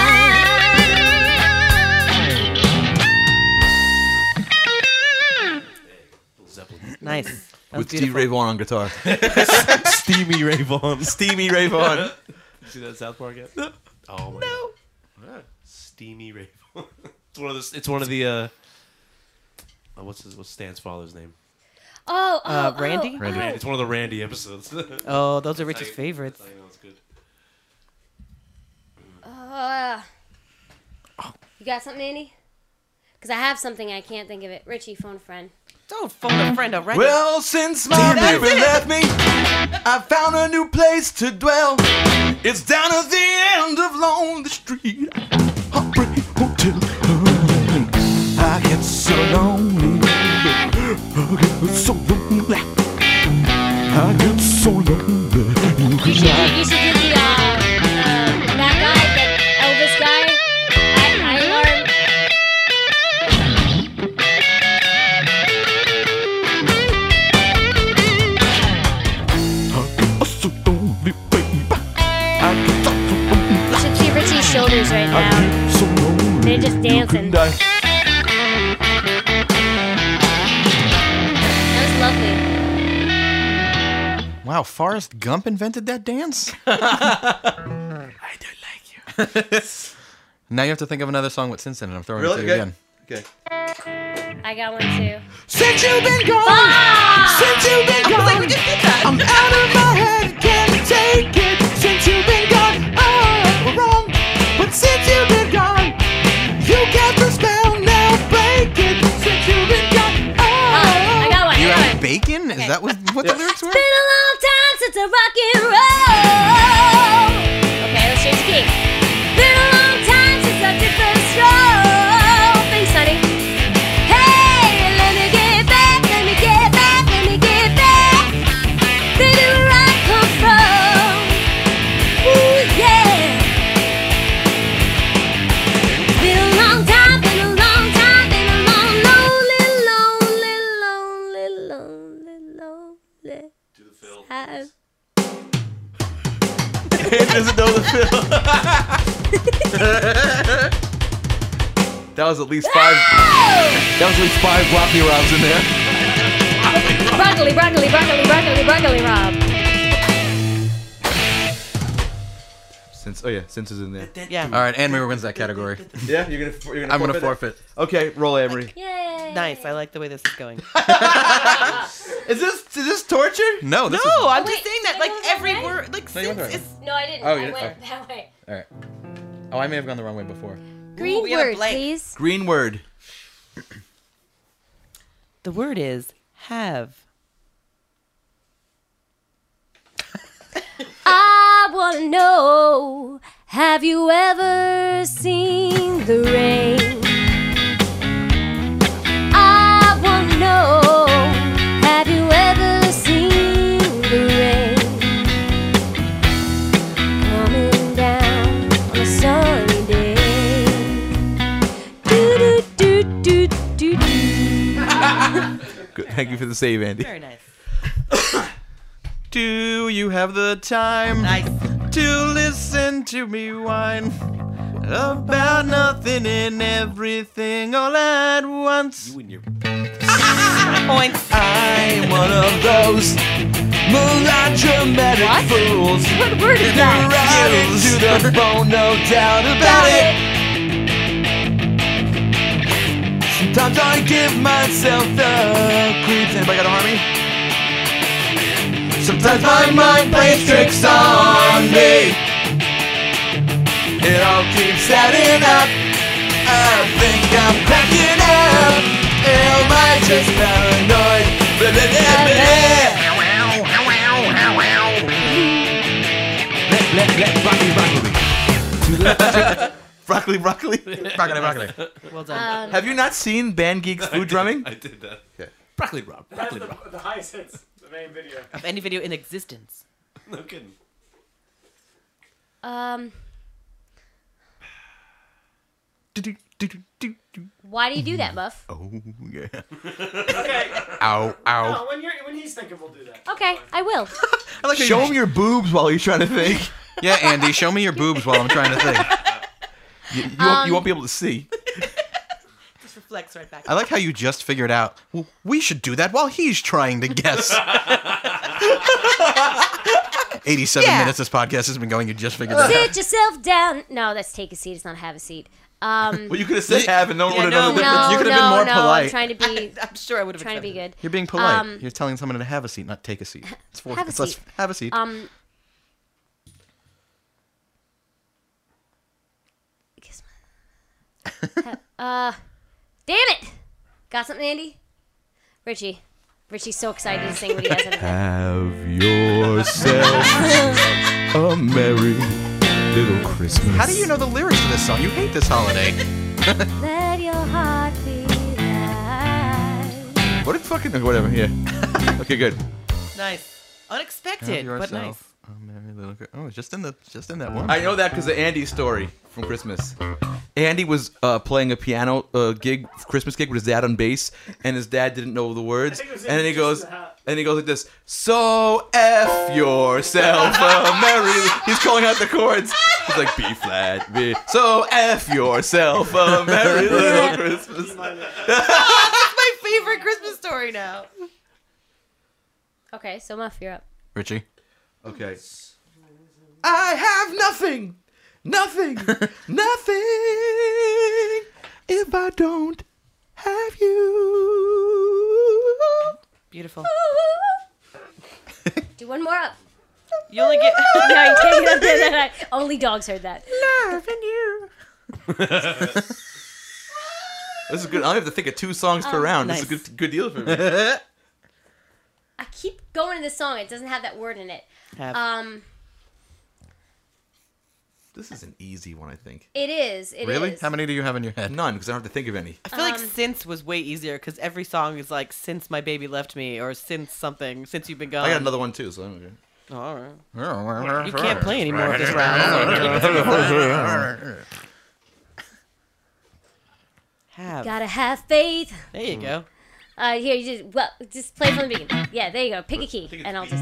Zeppelin. Nice. That was With Steve Ray Vaughan on guitar. Steamy Ray Vaughan. Steamy Ray Vaughan. See that South Park yet? Oh my no. God. Steamy Ray Vaughan. It's one of the what's Stan's father's name? Randy? Randy. It's one of the Randy episodes. Oh, those are Rich's favorites. I know it's good. You got something, Andy? Because I have something, I can't think of it. Richie, phone a friend. Don't phone a friend already. Well, since my That's baby it. left me, I found a new place to dwell. It's down at the end of Lonely Street, Heartbreak Hotel. I get so lonely, I get so lonely, I get so lonely. You should do the, that guy, that Elvis guy. I learned. right now. So lonely. They're just dancing. That was lovely. Wow, Forrest Gump invented that dance? I don't like you. Now you have to think of another song with Since in it. I'm throwing it to you again. Okay. I got one too. Since you've been gone, since you've been gone, I'm out of my head, can't take it. Since you've been gone, oh, wrong. But since you've been gone, you got the spell, now break it. Since you've been gone, I got one. You I got have one. bacon? Is that what the lyrics were? Been a long time since I rock and roll. Okay, let's change the key. Been a long time since I took the stroll. Thanks, honey. Hey, let me get back, let me get back, let me get back. Baby, where I come from. Ooh, yeah. Been a long time, been a long time, been a long, lonely, lonely, lonely, lonely, lonely. Do the fill. Time. He doesn't know the fill. That was at least 5. That was at least 5 broccoli robs in there. Broccoli, broccoli, broccoli, broccoli, broccoli, Rob. Since is in there. Yeah. All right, Anne Marie wins that category. Yeah, you're gonna. I'm going to forfeit. Okay, roll Anne Marie. Yay. Nice. I like the way this is going. Is this torture? No, this No, is... I'm wait, just saying that did I like go that every way? word, like No, you went since that is. No, I didn't. Oh, I you did? went that way. All right. Oh, I may have gone the wrong way before. Green we got a word, blank. please. Green word. The word is have. I want to know, have you ever seen the rain? I want to know, have you ever seen the rain? Coming down on a sunny day. Do do do do do do. Good. Thank you for the save, Andy. Very nice. Do you have the time Nice. to listen to me whine about nothing and everything all at once? You and your Points. I'm one of those melodramatic fools. What word is that? Right to the bone, no doubt about it. Sometimes I give myself the creeps. Anybody got a harmony? Sometimes my mind plays tricks on me. It all keeps adding up. I think I'm cracking up. Am I just paranoid? Blah, blah, blah, blah. Broccoli. Broccoli. Well done. Have you not seen Band Geek's food drumming? I did that. Okay. Broccoli Rob. That's Broccoli Rob. the highest hits, the main video. Of any video in existence. No kidding. Why do you do that, Muff? Oh yeah. Okay. Ow, ow. No, when he's thinking, we'll do that. Okay, I will. I like how Show you- him your boobs while you're trying to think. Yeah, Andy, show me your boobs while I'm trying to think. You won't be able to see. Just reflects right back. I like how you just figured out, well, we should do that while he's trying to guess. 87 minutes this podcast has been going, you just figured that out. Sit yourself down. No, that's take a seat. It's not have a seat. Well, you could have said have and no one would have known the No, difference. You could have no, been more no, polite. I'm trying to be I'm sure I would have trying to be good. You're being polite. You're telling someone to have a seat, not take a seat. It's for Have a it's less- seat. Have a seat. Damn it! Got something, Andy? Richie's so excited to sing what he has in his head. Have yourself a merry little Christmas. How do you know the lyrics to this song? You hate this holiday. Let your heart be light. What did fucking whatever? Yeah. Okay, good. Nice. Have Unexpected, but nice. yourself a merry little Oh, just in that one. I know that because of Andy's story from Christmas. Andy was playing a piano Christmas gig with his dad on bass, and his dad didn't know the words, and then he goes, And he goes like this. So F yourself a merry. He's calling out the chords. He's like B flat, B. So F yourself a merry little Christmas. That's my favorite Christmas story now. Okay, so Muff, you're up. Richie. Okay. I have nothing, nothing, nothing if I don't have you. Beautiful. Do one more up. You only get. No, you can't get up there. Only dogs heard that. Loving you. This is good. I only have to think of 2 songs per round. Nice. This is a good deal for me. I keep going to this song. It doesn't have that word in it. This is an easy one, I think. It is. It Really? is. How many do you have in your head? None, because I don't have to think of any. I feel like since was way easier because every song is like since my baby left me or since something, since you've been gone. I got another one too, so I'm okay. Oh, all right. You can't play any more of this round. Gotta have faith. There you go. Here, you just play from the beginning. Yeah, there you go. Pick a key, and I'll just.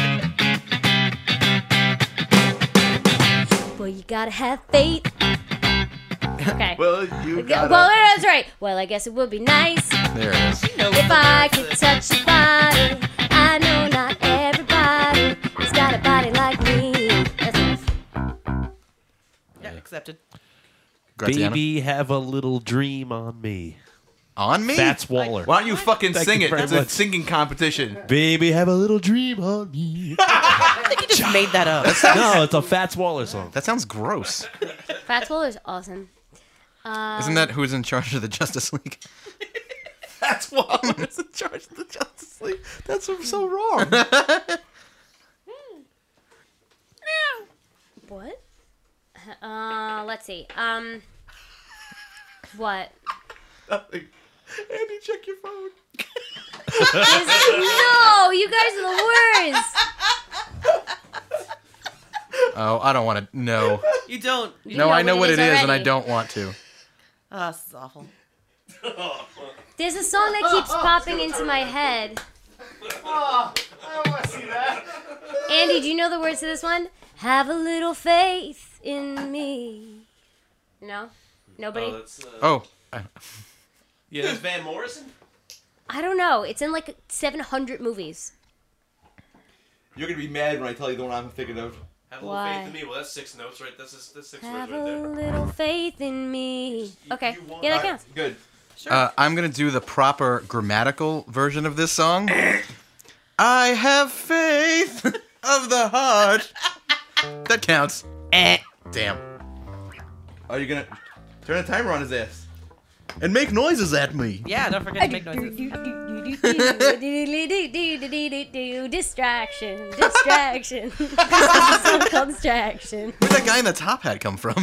Well, you gotta have faith. Okay. Well, you gotta... Well, that's right. Well, I guess it would be nice There it is. if I could touch your body. I know not everybody has got a body like me. That's enough. Yeah, accepted. Graziano. Baby, have a little dream on me. On me? Fats Waller. Why don't you fucking Thank sing you it? very It's a much. singing competition. Baby, have a little dream on me. I think you just made that up. No, it's a Fats Waller song. That sounds gross. Fats Waller's awesome. Isn't that who's in charge of the Justice League? That's Wallace in charge of the Justice League. That's so wrong. What? Let's see. What? Nothing. Andy, check your phone. No, you guys are the worst. Oh, I don't want to know. You don't. You No, I know what it it is, and I already. don't want to. Oh, this is awful. There's a song that keeps popping into my head. Oh, I don't want to see that. Andy, do you know the words to this one? Have a little faith in me. No? Nobody? Oh. Yeah, there's Van Morrison. I don't know. It's in like 700 movies. You're going to be mad when I tell you the one I'm thinking of. Have a little Why? faith in me. Well, that's 6 notes, right? That's 6 Have words right a there. little faith in me. Okay. Yeah, that counts. Good. I'm going to do the proper grammatical version of this song. I have faith of the heart. That counts. Damn. Are you going to turn a timer on his ass? And make noises at me. Yeah, don't forget to make noises. Distraction. Distraction. This is a song called Distraction. Where'd that guy in the top hat come from?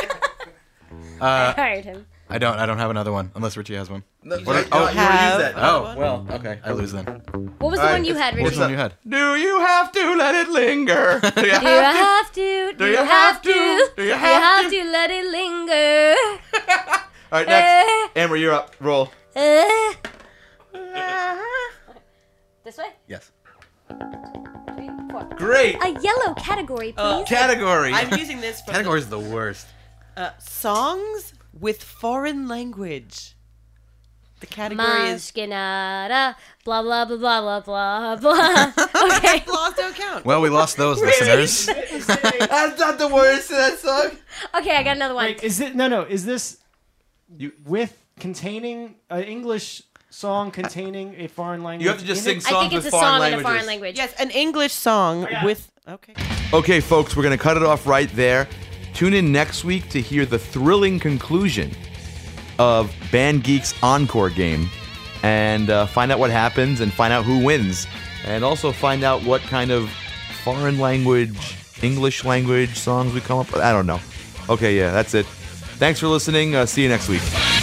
I hired him. I don't have another one, unless Richie has one. No, What- you already oh, used that. Oh, well, okay. I lose then. What was the one you had, What's Richie? the one you had? Do you have to let it linger? Do you Do you have to? Do you have to? Do you have to let it linger? All right, next. Amber, you're up. Roll. This way? Yes. 3, 4. Great. A yellow category, please. Category. I'm using this from Category's the worst. songs with foreign language. The category is Maskinada, blah, blah, blah, blah, blah, blah, blah. Okay. laws don't count. Well, we lost those listeners. That's not the words to that song. Okay, I got another one. Wait, is it no? Is this with containing an English song containing a foreign language? You have to just in sing it? I songs think it's with a foreign song in a languages. foreign language. Yes, an English song with. Okay. Okay, folks, we're going to cut it off right there. Tune in next week to hear the thrilling conclusion of Band Geek's Encore game and find out what happens and find out who wins. And also find out what kind of foreign language, English language songs we come up with. I don't know. Okay, yeah, that's it. Thanks for listening. See you next week.